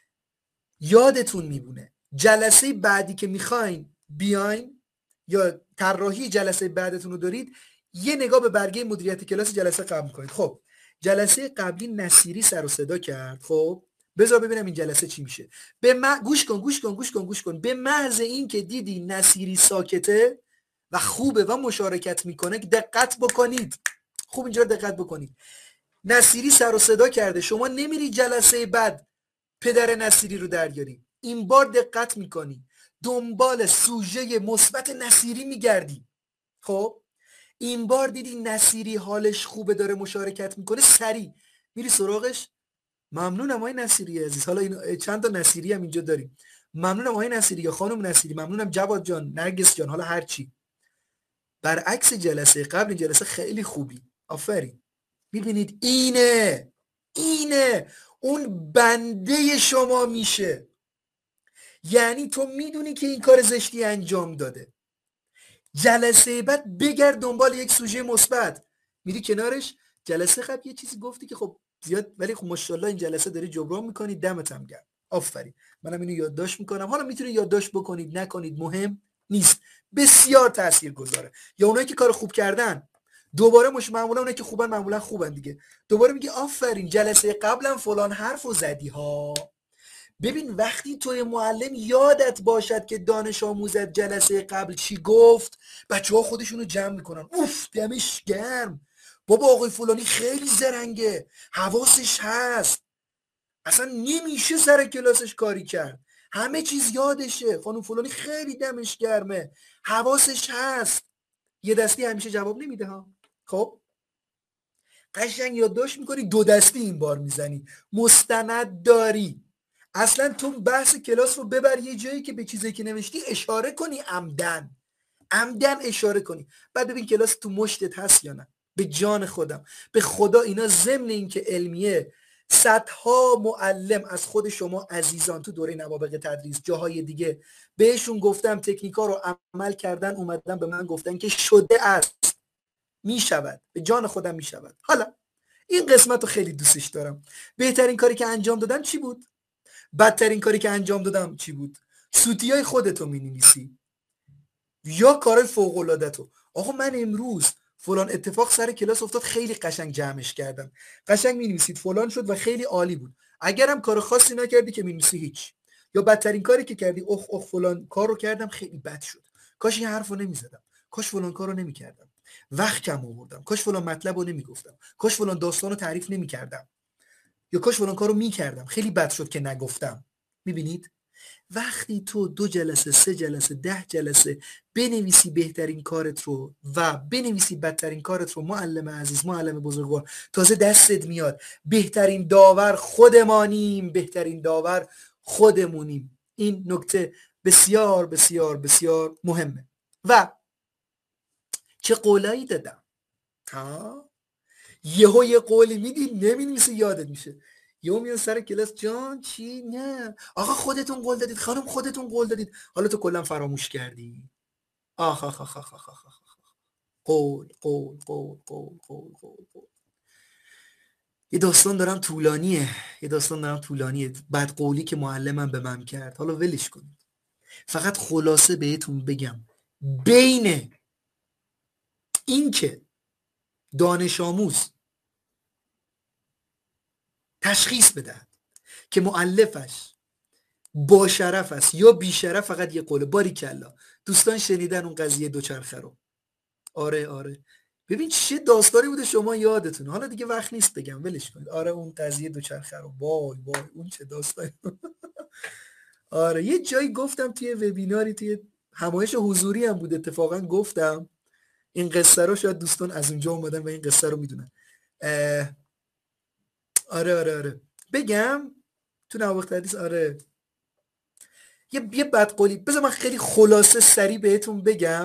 یادتون میمونه. جلسه بعدی که میخواین بیاین یا طراحی جلسه بعدتون رو دارید، یه نگاه به برگه مدیریت کلاس جلسه قبل کنید. خب جلسه قبلی نصیری سر و صدا کرد. خب بذار ببینم این جلسه چی میشه. گوش کن. به محض این که دیدی نصیری ساکته و خوبه و مشارکت میکنه دقت بکنید. خوب اینجا دقت بکنید. نصیری سر و صدا کرده، شما نمیری جلسه بعد پدر نصیری رو دریاری. این بار دقت میکنی، دنبال سوژه مثبت نصیری میگردی. خب این بار دیدی نصیری حالش خوبه، داره مشارکت میکنه، سریع میری سراغش. ممنونم آقای نصیری عزیز. حالا این چند تا نصیری هم اینجا داریم. ممنونم آقای نصیری یا خانم نصیری، ممنونم جواد جان، نرگس جان، حالا هر چی. برعکس جلسه قبل این جلسه خیلی خوبی، آفرین. میبینید اینه اون بنده شما میشه. یعنی تو میدونی که این کار زشتی انجام داده، جلسه بعد بگرد دنبال یک سوژه مثبت، میری کنارش. جلسه قبل یه چیزی گفتی که خب زیاد، ولی خب ماشاءالله این جلسه داری جبران میکنی، دمت هم گرم، آفرین. منم اینو یادداشت میکنم. حالا میتونید یادداشت بکنید نکنید مهم نیست، بسیار تاثیرگذاره. یا اونایی که کار خوب کردن دوباره معمولا اونایی که خوبن معمولا خوبن دیگه، دوباره میگه آفرین جلسه قبلم فلان حرفو زدی ها. ببین وقتی توی معلم یادت باشد که دانش آموزت جلسه قبل چی گفت، بچه ها خودشونو جمع میکنن. اوف دمش گرم، بابا آقای فلانی خیلی زرنگه، حواسش هست، اصلا نمیشه سر کلاسش کاری کرد، همه چیز یادشه، خانم فلانی خیلی دمش گرمه، حواسش هست. یه دستی همیشه جواب نمیده ها. خب قشنگ یادداشت میکنی، 2 دستی این بار میزنی، مستند داری. اصلا تو بحث کلاس رو ببر یه جایی که به چیزی که نوشتی اشاره کنی، عمدن اشاره کنی. بعد ببین کلاس تو مشتت هست یا نه. به جان خودم، به خدا اینا ضمن این که علمیه صدها معلم از خود شما عزیزان تو دوره نوابغ تدریس جاهای دیگه بهشون گفتم تکنیکا رو عمل کردن، اومدن به من گفتن که شده است، میشود، به جان خودم میشود. حالا این قسمت رو خیلی دوستش دارم. بهترین کاری که انجام دادم چی بود؟ بدترین کاری که انجام دادم چی بود؟ سوتیای خودتو مینویسی یا کارهای فوق العاده تو. آقا من امروز فلان اتفاق سر کلاس افتاد، خیلی قشنگ جمعش کردم. قشنگ مینویسید فلان شد و خیلی عالی بود. اگرم کار خاصی نکردی که مینویسی هیچ. یا بدترین کاری که کردی، اخ فلان کارو کردم خیلی بد شد، کاش این حرفو نمیزدم، کاش فلان کارو نمیکردم، وقت کم آوردم، کاش فلان مطلبو نمیگفتم، کاش فلان داستانو تعریف نمیکردم، یا کاش فلان کارو میکردم، خیلی بد شد که نگفتم. میبینید وقتی تو 2 جلسه 3 جلسه 10 جلسه بنویسی بهترین کارت رو و بنویسی بدترین کارت رو، معلم عزیز، معلم بزرگوار، تازه دستت میاد. بهترین داور خودمانیم، بهترین داور خودمونیم. این نکته بسیار بسیار بسیار مهمه. و چه قولایی دادم ها، یهو یه قولی میدی نمینویسی یادت میشه، یهو میاد سر کلاس جان چی؟ نه آقا خودتون قول دادید، خانم خودتون قول دادید، حالا تو کلا فراموش کردی. آخ آخ آخ آخ آخ آخ آخ. قول قول قول قول قول قول قول. یه داستان دارم طولانیه، بعد قولی که معلمم به من کرد، حالا ولش کنید. فقط خلاصه بهتون بگم، بین این که دانش آموز تشخیص بده که مؤلفش با شرف است یا بی شرف، فقط یه قوله. باریکلا دوستان شنیدن اون قضیه دوچرخه رو؟ آره ببین چه داستانی بوده شما یادتون، حالا دیگه وقت نیست بگم ولش کنید. آره اون قضیه دوچرخه رو، وای اون چه داستانی. آره یه جایی گفتم توی وبیناری، توی همایش حضوری هم بود اتفاقا، گفتم این قصه رو، شاید دوستان از اونجا اومدن و این قصه رو میدونن. آره بگم تو نواقع حدیث. آره یه بدقولی، بذار من خیلی خلاصه سریع بهتون بگم،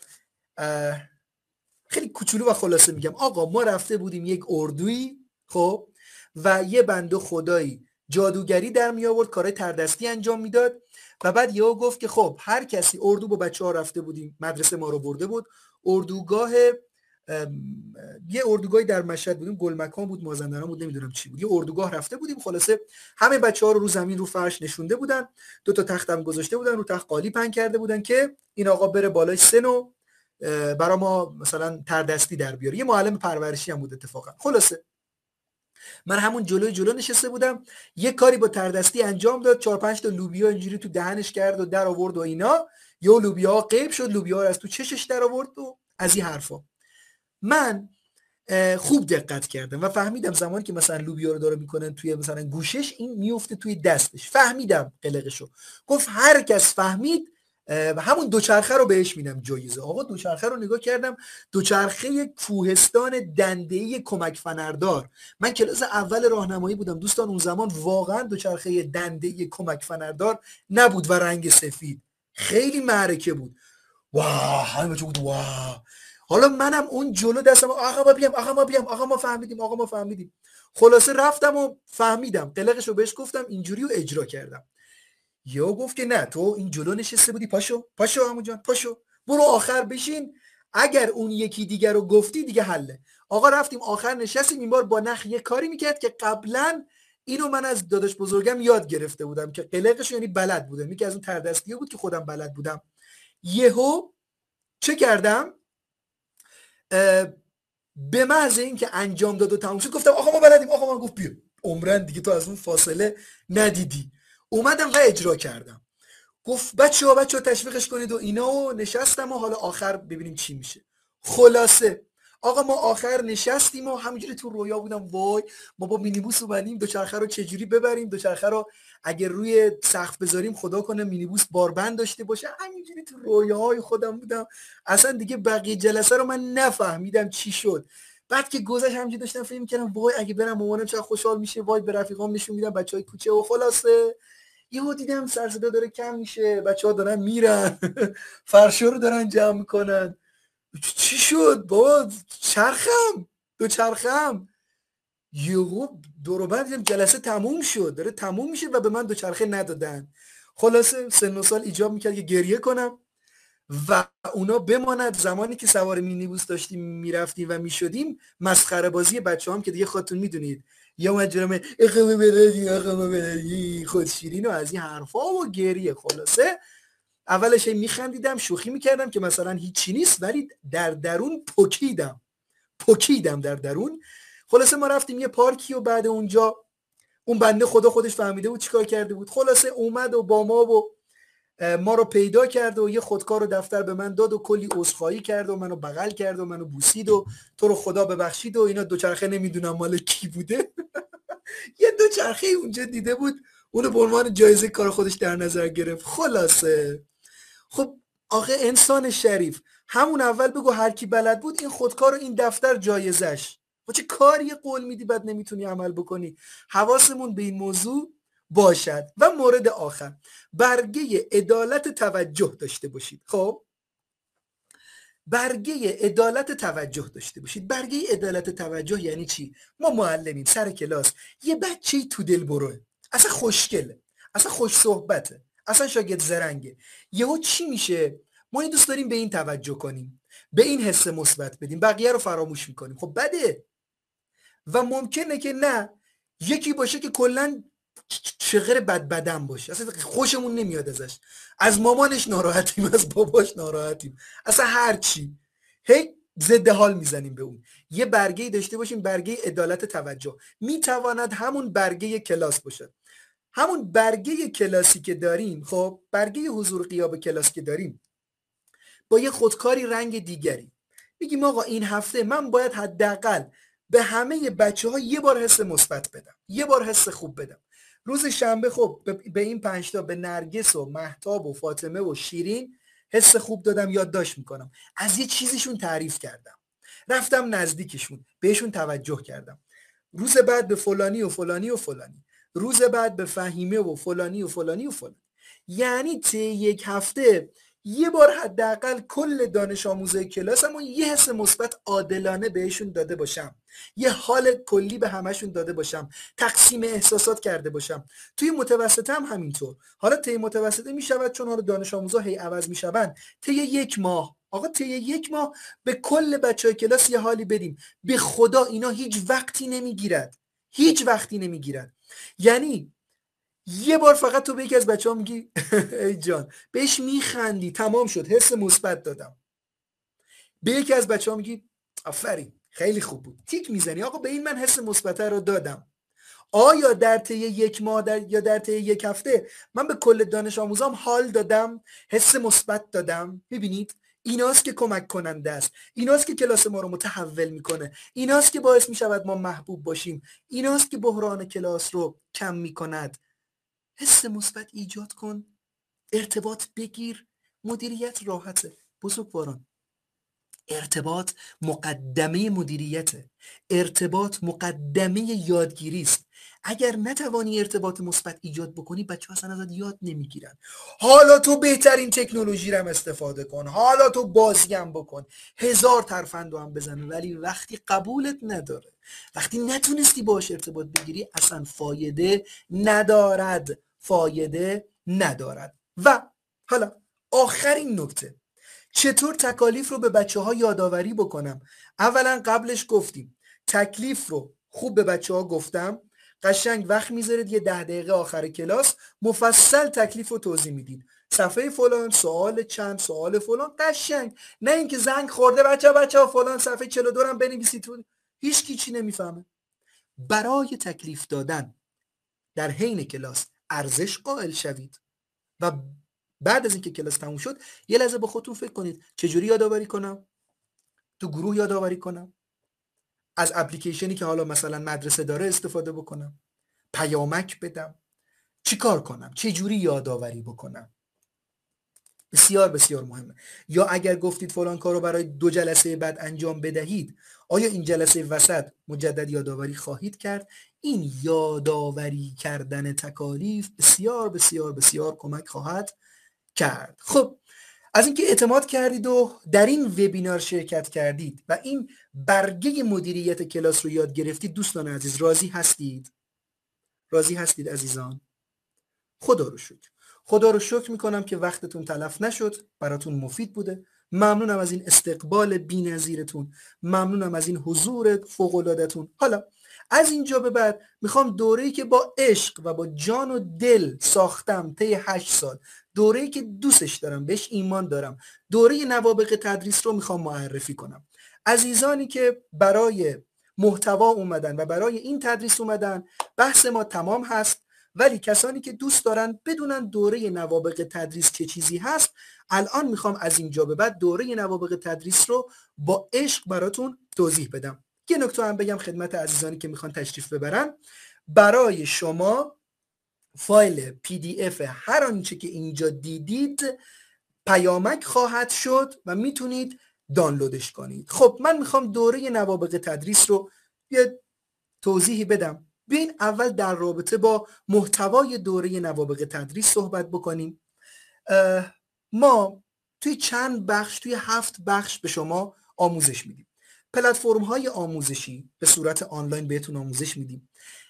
خیلی کوچولو و خلاصه میگم. آقا ما رفته بودیم یک اردویی، خب، و یه بنده خدایی جادوگری در می آورد، کارهای تردستی انجام میداد و بعد یهو گفت که خب هر کسی، اردو با بچه‌ها رفته بودیم، مدرسه ما رو برده بود اردوگاه، یه اردوگاهی در مشهد بودیم، گلمکان بود، مازندران بود، نمیدونم چی بود، یه اردوگاه رفته بودیم. خلاصه همه بچه‌ها رو زمین رو فرش نشونده بودن، 2 تا تخت هم گذاشته بودن، رو تخت قالی پهن کرده بودن که این آقا بره بالای سن و برای ما مثلا تردستی در بیاره. یه معلم پرورشی هم بود اتفاقا. خلاصه من همون جلو نشسته بودم، یه کاری با تردستی انجام داد، 4 5 تا لوبیا اینجوری تو دهنش کرد و در آورد و اینا، یه لوبیا غیب شد، لوبیا رو از تو چشش در آورد و از این حرفا. من خوب دقت کردم و فهمیدم زمانی که مثلا لوبیا رو داره میکنن توی مثلا گوشش، این میفته توی دستش. فهمیدم قلقشو. گفت هر کس فهمید همون دوچرخه رو بهش میدم جایزه. آقا دوچرخه رو نگاه کردم، دوچرخه کوهستان دنده‌ای کمک فنردار. من کلاس اول راهنمایی بودم دوستان، اون زمان واقعا دوچرخه دنده‌ای کمک فنردار نبود و رنگ سفید، خیلی معرکه بود. واه همه بچه بود واه. حالا منم اون جلو دستم، آقا ما فهمیدیم. خلاصه رفتم و فهمیدم، قلقش رو بهش گفتم اینجوری و اجرا کردم. یا گفت که نه تو این جلو نشسته بودی، پاشو عمو جان، پاشو برو آخر بشین، اگر اون یکی دیگر رو گفتی دیگه حله. آقا رفتیم آخر نشستیم، این بار با نخ یه کاری میکرد که قبلا اینو من از داداش بزرگم یاد گرفته بودم که قلقش، یعنی بلد بودم، یکی از اون تردستیه بود که خودم بلد بودم. یهو چه کردم؟ به محض این که انجام داد و تموم شد گفتم آقا ما بلدیم. آقا من گفت بیا عمرن دیگه تو از اون فاصله ندیدی. اومدم و اجرا کردم. گفت بچه‌ها تشویقش کنید و اینا، و نشستم و حالا آخر ببینیم چی میشه. خلاصه آقا ما آخر نشستیم و همینجوری تو رویا بودم، وای ما با مینیبوس اومدیم دوچرخه رو چجوری ببریم، دوچرخه رو اگر روی سقف بذاریم خدا کنه مینیبوس باربند داشته باشه. همینجوری تو رویاهای خودم بودم، اصلا دیگه بقیه جلسه رو من نفهمیدم چی شد. بعد که گذشت همینجوری داشتم فکر می‌کردم وای اگه برم مامانم چقدر خوشحال میشه، وای به رفیقام نشون میدم، بچهای کوچه. و خلاصه یهو دیدم سر صدا داره کم میشه، بچه‌ها دارن میرن، فرشا رو دارن جمع میکنن. چی شد بابا؟ دوچرخم یهو دور و بر دیدم جلسه تموم شد، داره تموم میشه و به من دوچرخه ندادن. خلاصه سن و سال ایجاب میکرد که گریه کنم و اونا بماند. زمانی که سوار مینیبوس داشتیم میرفتیم و میشدیم، مسخره بازی بچه هم که دیگه خودتون میدونید، یا اومد جلومه اقامه بلدی خود شیرین و از این حرفا و گریه. خلاصه اولش میخندیدم، شوخی میکردم که مثلا هیچی نیست، ولی در درون پکیدم در درون. خلاصه ما رفتیم یه پارکی و بعد اونجا اون بنده خدا خودش فهمیده بود چیکار کرده بود. خلاصه اومد و با ما و ما رو پیدا کرد و یه خودکار و دفتر به من داد و کلی عذرخواهی کرد و منو بغل کرد و منو بوسید و تو رو خدا ببخشید و اینا. دوچرخه نمیدونم مال کی بوده یه دوچرخه اونجا دیده بود، اونو به عنوان جایزه کار خودش در نظر گرفت. خلاصه خب آخه انسان شریف، همون اول بگو هر کی بلد بود این خودکار و این دفتر جایزش. و چه کاری قول میدی بعد نمیتونی عمل بکنی؟ حواسمون به این موضوع باشد. و مورد آخر، برگه عدالت توجه داشته باشید. خب برگه عدالت توجه داشته باشید. برگه عدالت توجه یعنی چی؟ ما معلمیم سر کلاس، یه بچه‌ای تو دل بروه، اصلا خوشگله، اصلا خوش صحبته، اصلا شاگرد زرنگه، یهو چی میشه؟ ما دوست داریم به این توجه کنیم، به این حس مثبت بدیم، بقیه رو فراموش میکنیم. خب بده. و ممکنه که نه، یکی باشه که کلا شغل بدم باشه، اصلا خوشمون نمیاد ازش، از مامانش ناراحتیم، از باباش ناراحتیم، اصلا هر چی، هی ضد حال میزنیم به اون. یه برگه داشته باشیم، برگه عدالت توجه. میتواند همون برگه کلاس باشه، همون برگه کلاسی که داریم. خب برگه حضور غیاب کلاس که داریم، با یه خودکاری رنگ دیگری میگیم آقا این هفته من باید حداقل به همه بچه ها یه بار حس مثبت بدم، یه بار حس خوب بدم. روز شنبه خب به این 5 تا، به نرگس و مهتاب و فاطمه و شیرین حس خوب دادم، یادداشت میکنم، از یه چیزشون تعریف کردم، رفتم نزدیکشون بهشون توجه کردم. روز بعد به فلانی و فلانی و فلانی، روز بعد به فهیمه و فلانی و فلانی و فلانی. یعنی طی یک هفته یه بار حداقل کل دانش آموزای کلاسمو یه حس مثبت عادلانه بهشون داده باشم، یه حال کلی به همشون داده باشم، تقسیم احساسات کرده باشم. توی متوسطه هم همینطور. حالا طی متوسطه میشود چون حالا دانش آموزا هی عوض میشون، طی یک ماه، آقا طی یک ماه به کل بچهای کلاس یه حالی بدیم. به خدا اینا هیچ وقتی نمیگیرد، هیچ وقتی نمیگیرد. یعنی یه بار فقط تو به یکی از بچه‌ها میگی ای جان، بهش میخندی، تمام شد، حس مثبت دادم. به یکی از بچه‌ها میگی آفرین خیلی خوب بود، تیک میزنی، آقا به این من حس مثبت رو دادم. آیا در طی یک ماه یا در طی یک هفته من به کل دانش آموزام حال دادم، حس مثبت دادم؟ میبینید ایناست که کمک کننده است، ایناست که کلاس ما رو متحول میکنه، ایناست که باعث میشود ما محبوب باشیم، ایناست که بحران کلاس رو کم میکند. حس مثبت ایجاد کن، ارتباط بگیر، مدیریت راحته. بزرگواران، ارتباط مقدمه مدیریته، ارتباط مقدمه یادگیری است. اگر نتوانی ارتباط مثبت ایجاد بکنی، بچه‌ها اصلا ازت یاد نمیگیرن. حالا تو بهترین تکنولوژی رو هم استفاده کن، حالا تو بازیم بکن، هزار ترفند هم بزن، ولی وقتی قبولت نداره، وقتی نتونستی باش ارتباط بگیری، اصلا فایده ندارد، فایده ندارد. و حالا آخرین نکته، چطور تکالیف رو به بچه ها یادآوری بکنم؟ اولا قبلش گفتیم تکلیف رو خوب به بچه ها گفتم، قشنگ وقت میذارید یه 10 دقیقه آخر کلاس مفصل تکلیف رو توضیح میدید، صفحه فلان، سوال چند، سوال فلان، قشنگ. نه اینکه زنگ خورده بچه ها فلان صفحه 42 هم بنویسید، هیچ کی چی نمیفهمه. برای تکلیف دادن در حین کلاس ارزش قائل شوید و بعد از اینکه کلاس تموم شد یه لحظه با خودتون فکر کنید چجوری یادآوری کنم، تو گروه یادآوری کنم، از اپلیکیشنی که حالا مثلا مدرسه داره استفاده بکنم، پیامک بدم، چی کار کنم، چجوری یادآوری بکنم. بسیار بسیار مهمه. یا اگر گفتید فلان کارو برای 2 جلسه بعد انجام بدهید، آیا این جلسه وسط مجدد یادآوری خواهید کرد؟ این یادآوری کردن تکالیف بسیار بسیار بسیار کمک خواهد کرد. خب از اینکه اعتماد کردید و در این وبینار شرکت کردید و این برگه مدیریت کلاس رو یاد گرفتید. دوستان عزیز راضی هستید؟ راضی هستید عزیزان؟ خدا رو شکر. خدا رو شکر میکنم که وقتتون تلف نشد، براتون مفید بوده. ممنونم از این استقبال بی‌نظیرتون، ممنونم از این حضور فوق‌العاده‌تون. حالا از اینجا به بعد میخوام دوره‌ای که با عشق و با جان و دل ساختم طی 8 سال، دوره‌ای که دوستش دارم، بهش ایمان دارم، دوره نوابغ تدریس رو میخوام معرفی کنم. عزیزانی که برای محتوا اومدن و برای این تدریس اومدن، بحث ما تمام هست. ولی کسانی که دوست دارن بدونن دوره نوابغ تدریس چه چیزی هست، الان میخوام از اینجا به بعد دوره نوابغ تدریس رو با عشق براتون توضیح بدم. یه نکته هم بگم خدمت عزیزانی که میخوان تشریف ببرن، برای شما فایل PDF هر آنچه که اینجا دیدید پیامک خواهد شد و میتونید دانلودش کنید. خب من میخوام دوره نوابغ تدریس رو یه توضیحی بدم. بیاین اول در رابطه با محتوای دوره نوابغ تدریس صحبت بکنیم. ما توی چند بخش، توی 7 بخش به شما آموزش میدیم. پلتفرم های آموزشی به صورت آنلاین بهتون آموزش میدیم.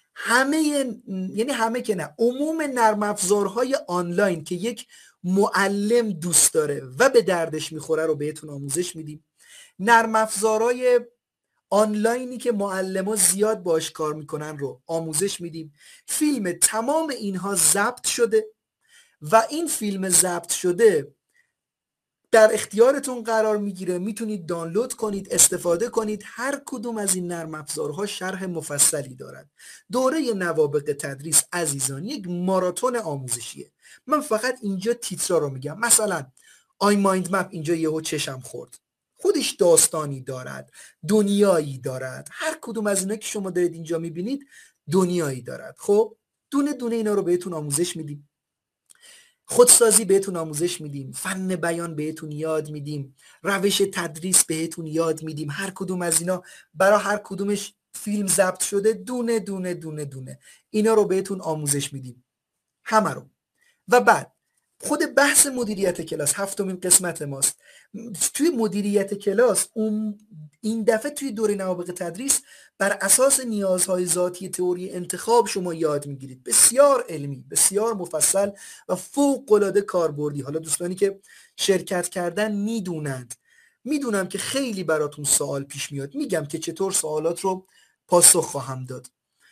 همه که نه، عموم نرم افزارهای آنلاین که یک معلم دوست داره و به دردش میخوره رو بهتون آموزش میدیم. نرم افزارهای آنلاینی که معلم‌ها زیاد باش کار میکنن رو آموزش میدیم. فیلم تمام اینها ضبط شده و این فیلم ضبط شده در اختیارتون قرار میگیره، میتونید دانلود کنید، استفاده کنید. هر کدوم از این نرم افزارها شرح مفصلی دارد. دوره نوابغ تدریس عزیزان یک ماراتون آموزشیه. من فقط اینجا تیترا رو میگم. مثلا آی مایند مپ اینجا یهو چشم خورد، خودش داستانی دارد، دنیایی دارد. هر کدوم از اینا که شما دارید اینجا میبینید دنیایی دارد. خب دونه دونه اینا رو بهتون آموزش میدیم. خودسازی بهتون آموزش میدیم، فن بیان بهتون یاد میدیم، روش تدریس بهتون یاد میدیم. هر کدوم از اینا برای هر کدومش فیلم ضبط شده، دونه دونه دونه دونه اینا رو بهتون آموزش میدیم، همه رو. و بعد خود بحث مدیریت کلاس 7مین قسمت ماست. توی مدیریت کلاس این دفعه توی دوره نوابغ تدریس بر اساس نیازهای ذاتی تئوری انتخاب شما یاد میگیرید. بسیار علمی، بسیار مفصل و فوق العاده کاربردی. حالا دوستانی که شرکت کردن میدونم که خیلی براتون سوال پیش میاد. میگم که چطور سوالات رو پاسخ خواهم داد.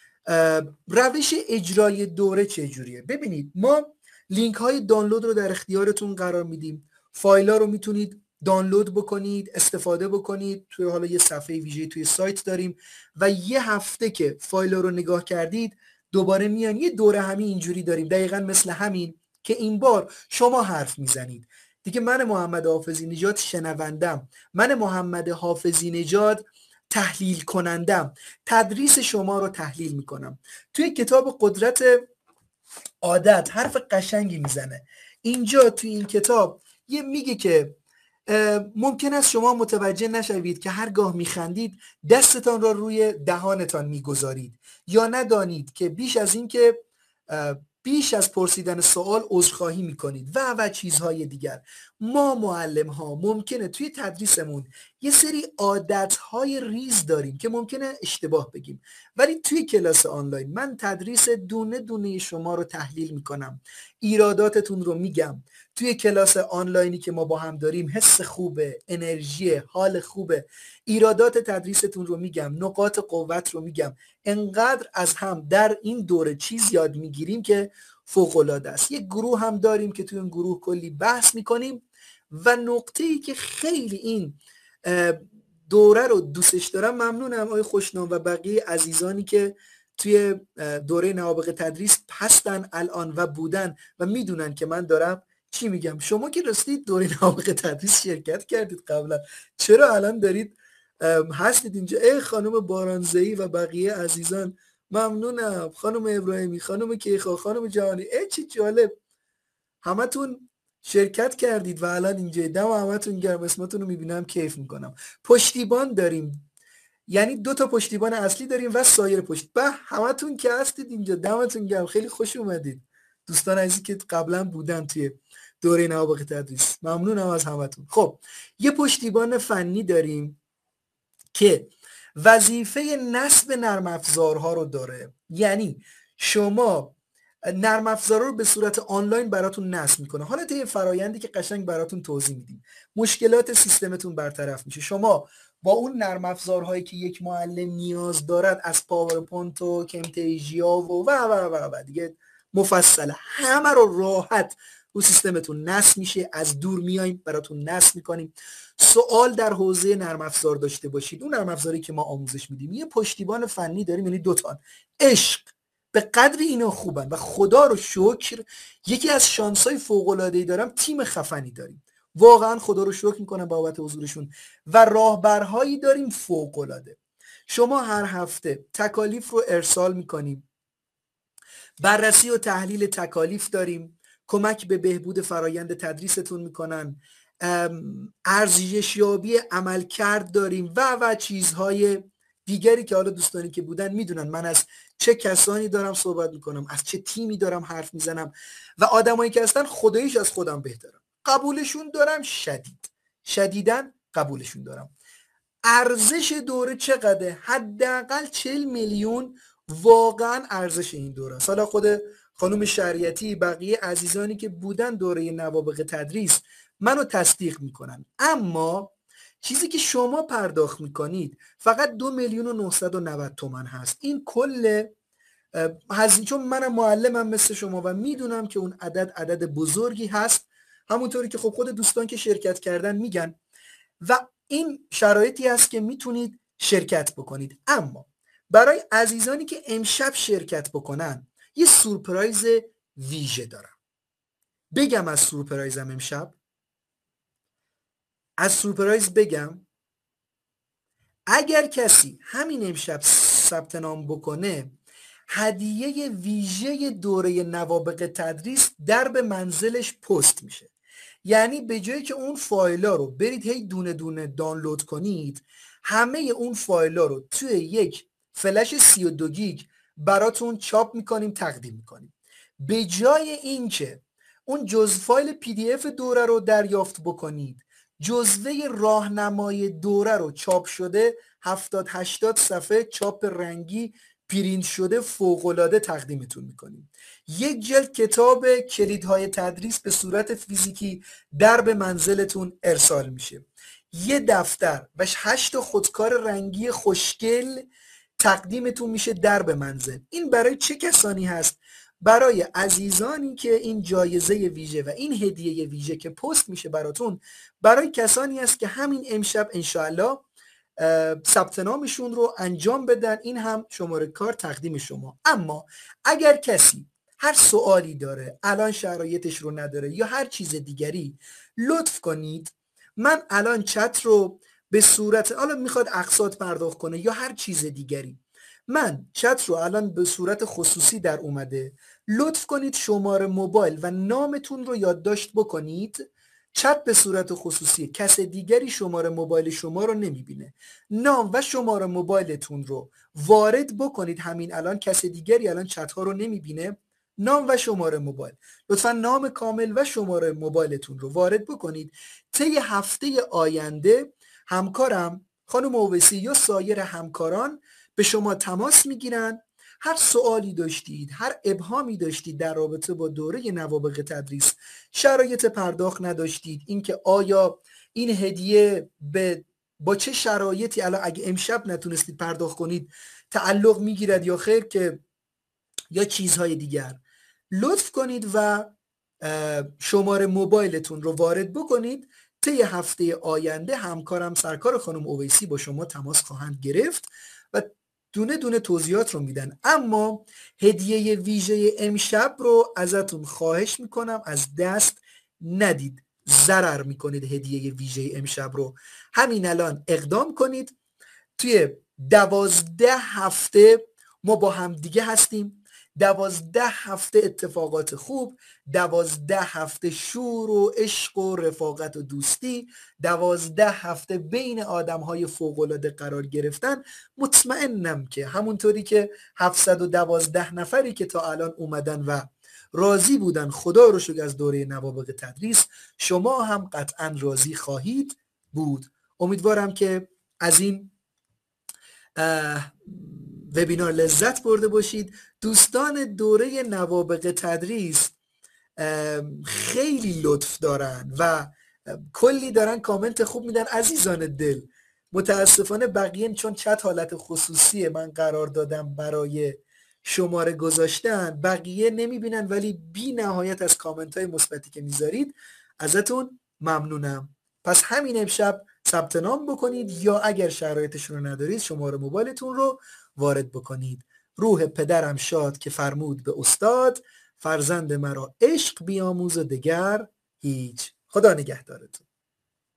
روش اجرای دوره چجوریه؟ ببینید ما لینک های دانلود رو در اختیارتون قرار میدیم. فایل ها رو میتونید دانلود بکنید، استفاده بکنید. توی حالا یه صفحه ویژه توی سایت داریم و یه هفته که فایل ها رو نگاه کردید دوباره میان یه دوره همین اینجوری داریم، دقیقا مثل همین که این بار شما حرف میزنید دیگه. من محمد حافظی نژاد شنوندم، من محمد حافظی نژاد تحلیل کنندم، تدریس شما رو تحلیل میکنم. توی کتاب قدرت عادت حرف قشنگی میزنه اینجا. توی این کتاب یه میگه که ممکن است شما متوجه نشوید که هرگاه میخندید دستتان را روی دهانتان میگذارید، یا ندانید که بیش از پرسیدن سوال عذرخواهی میکنید و چیزهای دیگر. ما معلم ها ممکنه توی تدریسمون یه سری عادت های ریز داریم که ممکنه اشتباه بگیم، ولی توی کلاس آنلاین من تدریس دونه دونه شما رو تحلیل میکنم، ایراداتتون رو میگم. توی کلاس آنلاینی که ما با هم داریم حس خوبه، انرژی، حال خوبه، ایرادات تدریستون رو میگم، نقاط قوت رو میگم. انقدر از هم در این دوره چیز یاد میگیریم که فوق العاده است. یک گروه هم داریم که توی این گروه کلی بحث میکنیم و نقطه‌ای که خیلی این دوره رو دوستش دارم، ممنونم آقای خوشنام و بقیه عزیزانی که توی دوره نوابغ تدریس هستن الان و بودن و میدونن که من دارم چی میگم. شما که رستید دوره نوابغ تدریس شرکت کردید قبلا، چرا الان دارید هستید اینجا؟ ای خانم بارانزهی و بقیه عزیزان ممنونم، خانم ابراهیمی، خانم کیخا، خانم جهانی، ای چی جالب، همتون شرکت کردید و الان اینجا. دم همتون گرم، اسمتون رو میبینم کیف میکنم. پشتیبان داریم، یعنی 2 تا پشتیبان اصلی داریم و سایر پشت. به همتون که هستید اینجا دمتون گرم، خیلی خوش اومدید دوستان عزیزی که قبلا بودن توی دوره نوابغ تدریس، ممنونم از همتون. خب یه پشتیبان فنی داریم که وظیفه نصب نرم افزارها رو داره، یعنی شما نرم افزارها رو به صورت آنلاین براتون نصب میکنه. حالا طی فرایندی که قشنگ براتون توضیح میدیم، مشکلات سیستمتون برطرف میشه. شما با اون نرم افزارهایی که یک معلم نیاز دارد، از پاورپوینت و کمتیژیا و دیگه مفصله، همه رو راحت رو سیستمتون نصب میشه. از دور میایم براتون نصب میکنیم. سوال در حوزه نرم افزار داشته باشید، اون نرم افزاری که ما آموزش میدیم، یه پشتیبان فنی داریم، یعنی 2 تا. عشق به قدری اینا خوبن و خدا رو شکر یکی از شانسای فوق‌العاده‌ای دارم، تیم خفنی داریم، واقعا خدا رو شکر میکنم بابت حضورشون، و راهبرهایی داریم فوق‌العاده. شما هر هفته تکالیف رو ارسال میکنیم، بررسی و تحلیل تکالیف داریم، کمک به بهبود فرایند تدریستون میکنن، ارزشیابی عملکرد داریم و چیزهای دیگری که حالا دوستانی که بودن میدونن من از چه کسانی دارم صحبت میکنم، از چه تیمی دارم حرف میزنم، و آدمایی که هستن خداییش از خودم بهترم، قبولشون دارم، شدیداً قبولشون دارم. ارزش دوره چقدره؟ حداقل 40 میلیون واقعا ارزش این دوره است. حالا خود خانم شریعتی، بقیه عزیزانی که بودن دوره نوابغ تدریس منو تصدیق میکنن. اما چیزی که شما پرداخت میکنید فقط 2,990,000 تومان هست. این کل هزینه، چون منم معلمم مثل شما و میدونم که اون عدد بزرگی هست، همونطوری که خب خود دوستان که شرکت کردن میگن، و این شرایطی هست که میتونید شرکت بکنید. اما برای عزیزانی که امشب شرکت بکنن یه سورپرایز ویژه دارم. بگم از سورپرایزم امشب؟ از سورپرایز بگم؟ اگر کسی همین امشب ثبت نام بکنه، هدیه ویژه دوره نوابغ تدریس در به منزلش پست میشه. یعنی به جایی که اون فایلا رو برید هی دونه دونه دانلود کنید، همه اون فایلا رو توی یک فلش 32 گیگ براتون چاپ میکنیم، تقدیم میکنیم. به جای اینکه اون جزء فایل پی دی اف دوره رو دریافت بکنید، جزوه راهنمای دوره رو چاپ شده 70-80 صفحه چاپ رنگی پرینت شده فوق‌العاده تقدیمتون میکنیم. یک جلد کتاب کلیدهای تدریس به صورت فیزیکی در به منزلتون ارسال میشه. یه دفتر و 8 خودکار رنگی خوشگل تقدیمتون میشه در به منزل. این برای چه کسانی هست؟ برای عزیزانی که این جایزه ویژه و این هدیه ویژه که پست میشه براتون، برای کسانی است که همین امشب انشاءالله ثبت نامشون رو انجام بدن. این هم شماره کار تقدیم شما. اما اگر کسی هر سوالی داره، الان شرایطش رو نداره یا هر چیز دیگری، لطف کنید من الان چت رو به صورت، حالا میخواد اقساط پرداخت کنه یا هر چیز دیگری، من چت رو الان به صورت خصوصی در اومده، لطف کنید شماره موبایل و نامتون رو یادداشت بکنید. چت به صورت خصوصی، کس دیگری شماره موبایل شما رو نمیبینه. نام و شماره موبایلتون رو وارد بکنید همین الان، کس دیگری الان چت ها رو نمیبینه. نام و شماره موبایل، لطفا نام کامل و شماره موبایلتون رو وارد بکنید. طی هفته آینده همکارم خانم اویسی یا سایر همکاران به شما تماس میگیرن. هر سوالی داشتید، هر ابهامی داشتید در رابطه با دوره نوابغ تدریس، شرایط پرداخت نداشتید، اینکه آیا این هدیه با چه شرایطی الان اگه امشب نتونستید پرداخت کنید تعلق میگیرد یا خیر، که یا چیزهای دیگر، لطف کنید و شماره موبایلتون رو وارد بکنید. طی هفته آینده همکارم سرکار خانم اویسی با شما تماس خواهند گرفت و دونه دونه توضیحات رو میدن. اما هدیه ویژه امشب رو ازتون خواهش میکنم از دست ندید، ضرر میکنید. هدیه ویژه امشب رو همین الان اقدام کنید. توی 12 هفته ما با هم دیگه هستیم، 12 هفته اتفاقات خوب، 12 هفته شور و عشق و رفاقت و دوستی، 12 هفته بین آدم‌های فوق‌العاده قرار گرفتن. مطمئنم که همونطوری که 712 نفری که تا الان اومدن و راضی بودن. خدا رو شکر از دوره نوابغ تدریس. شما هم قطعا راضی خواهید بود. امیدوارم که از این وبینار لذت برده باشید. دوستان دوره نوابغ تدریس خیلی لطف دارن و کلی دارن کامنت خوب میدن. عزیزان دل، متاسفانه بقیه چون چت حالت خصوصیه من قرار دادم برای شماره گذاشتن، بقیه نمیبینن، ولی بی نهایت از کامنت های مثبتی که میذارید ازتون ممنونم. پس همین امشب ثبت نام بکنید یا اگر شرایطشون رو ندارید شماره موبایلتون رو وارد بکنید. روح پدرم شاد که فرمود به استاد، فرزند مرا عشق بیاموز و دگر هیچ. خدا نگهدارتون.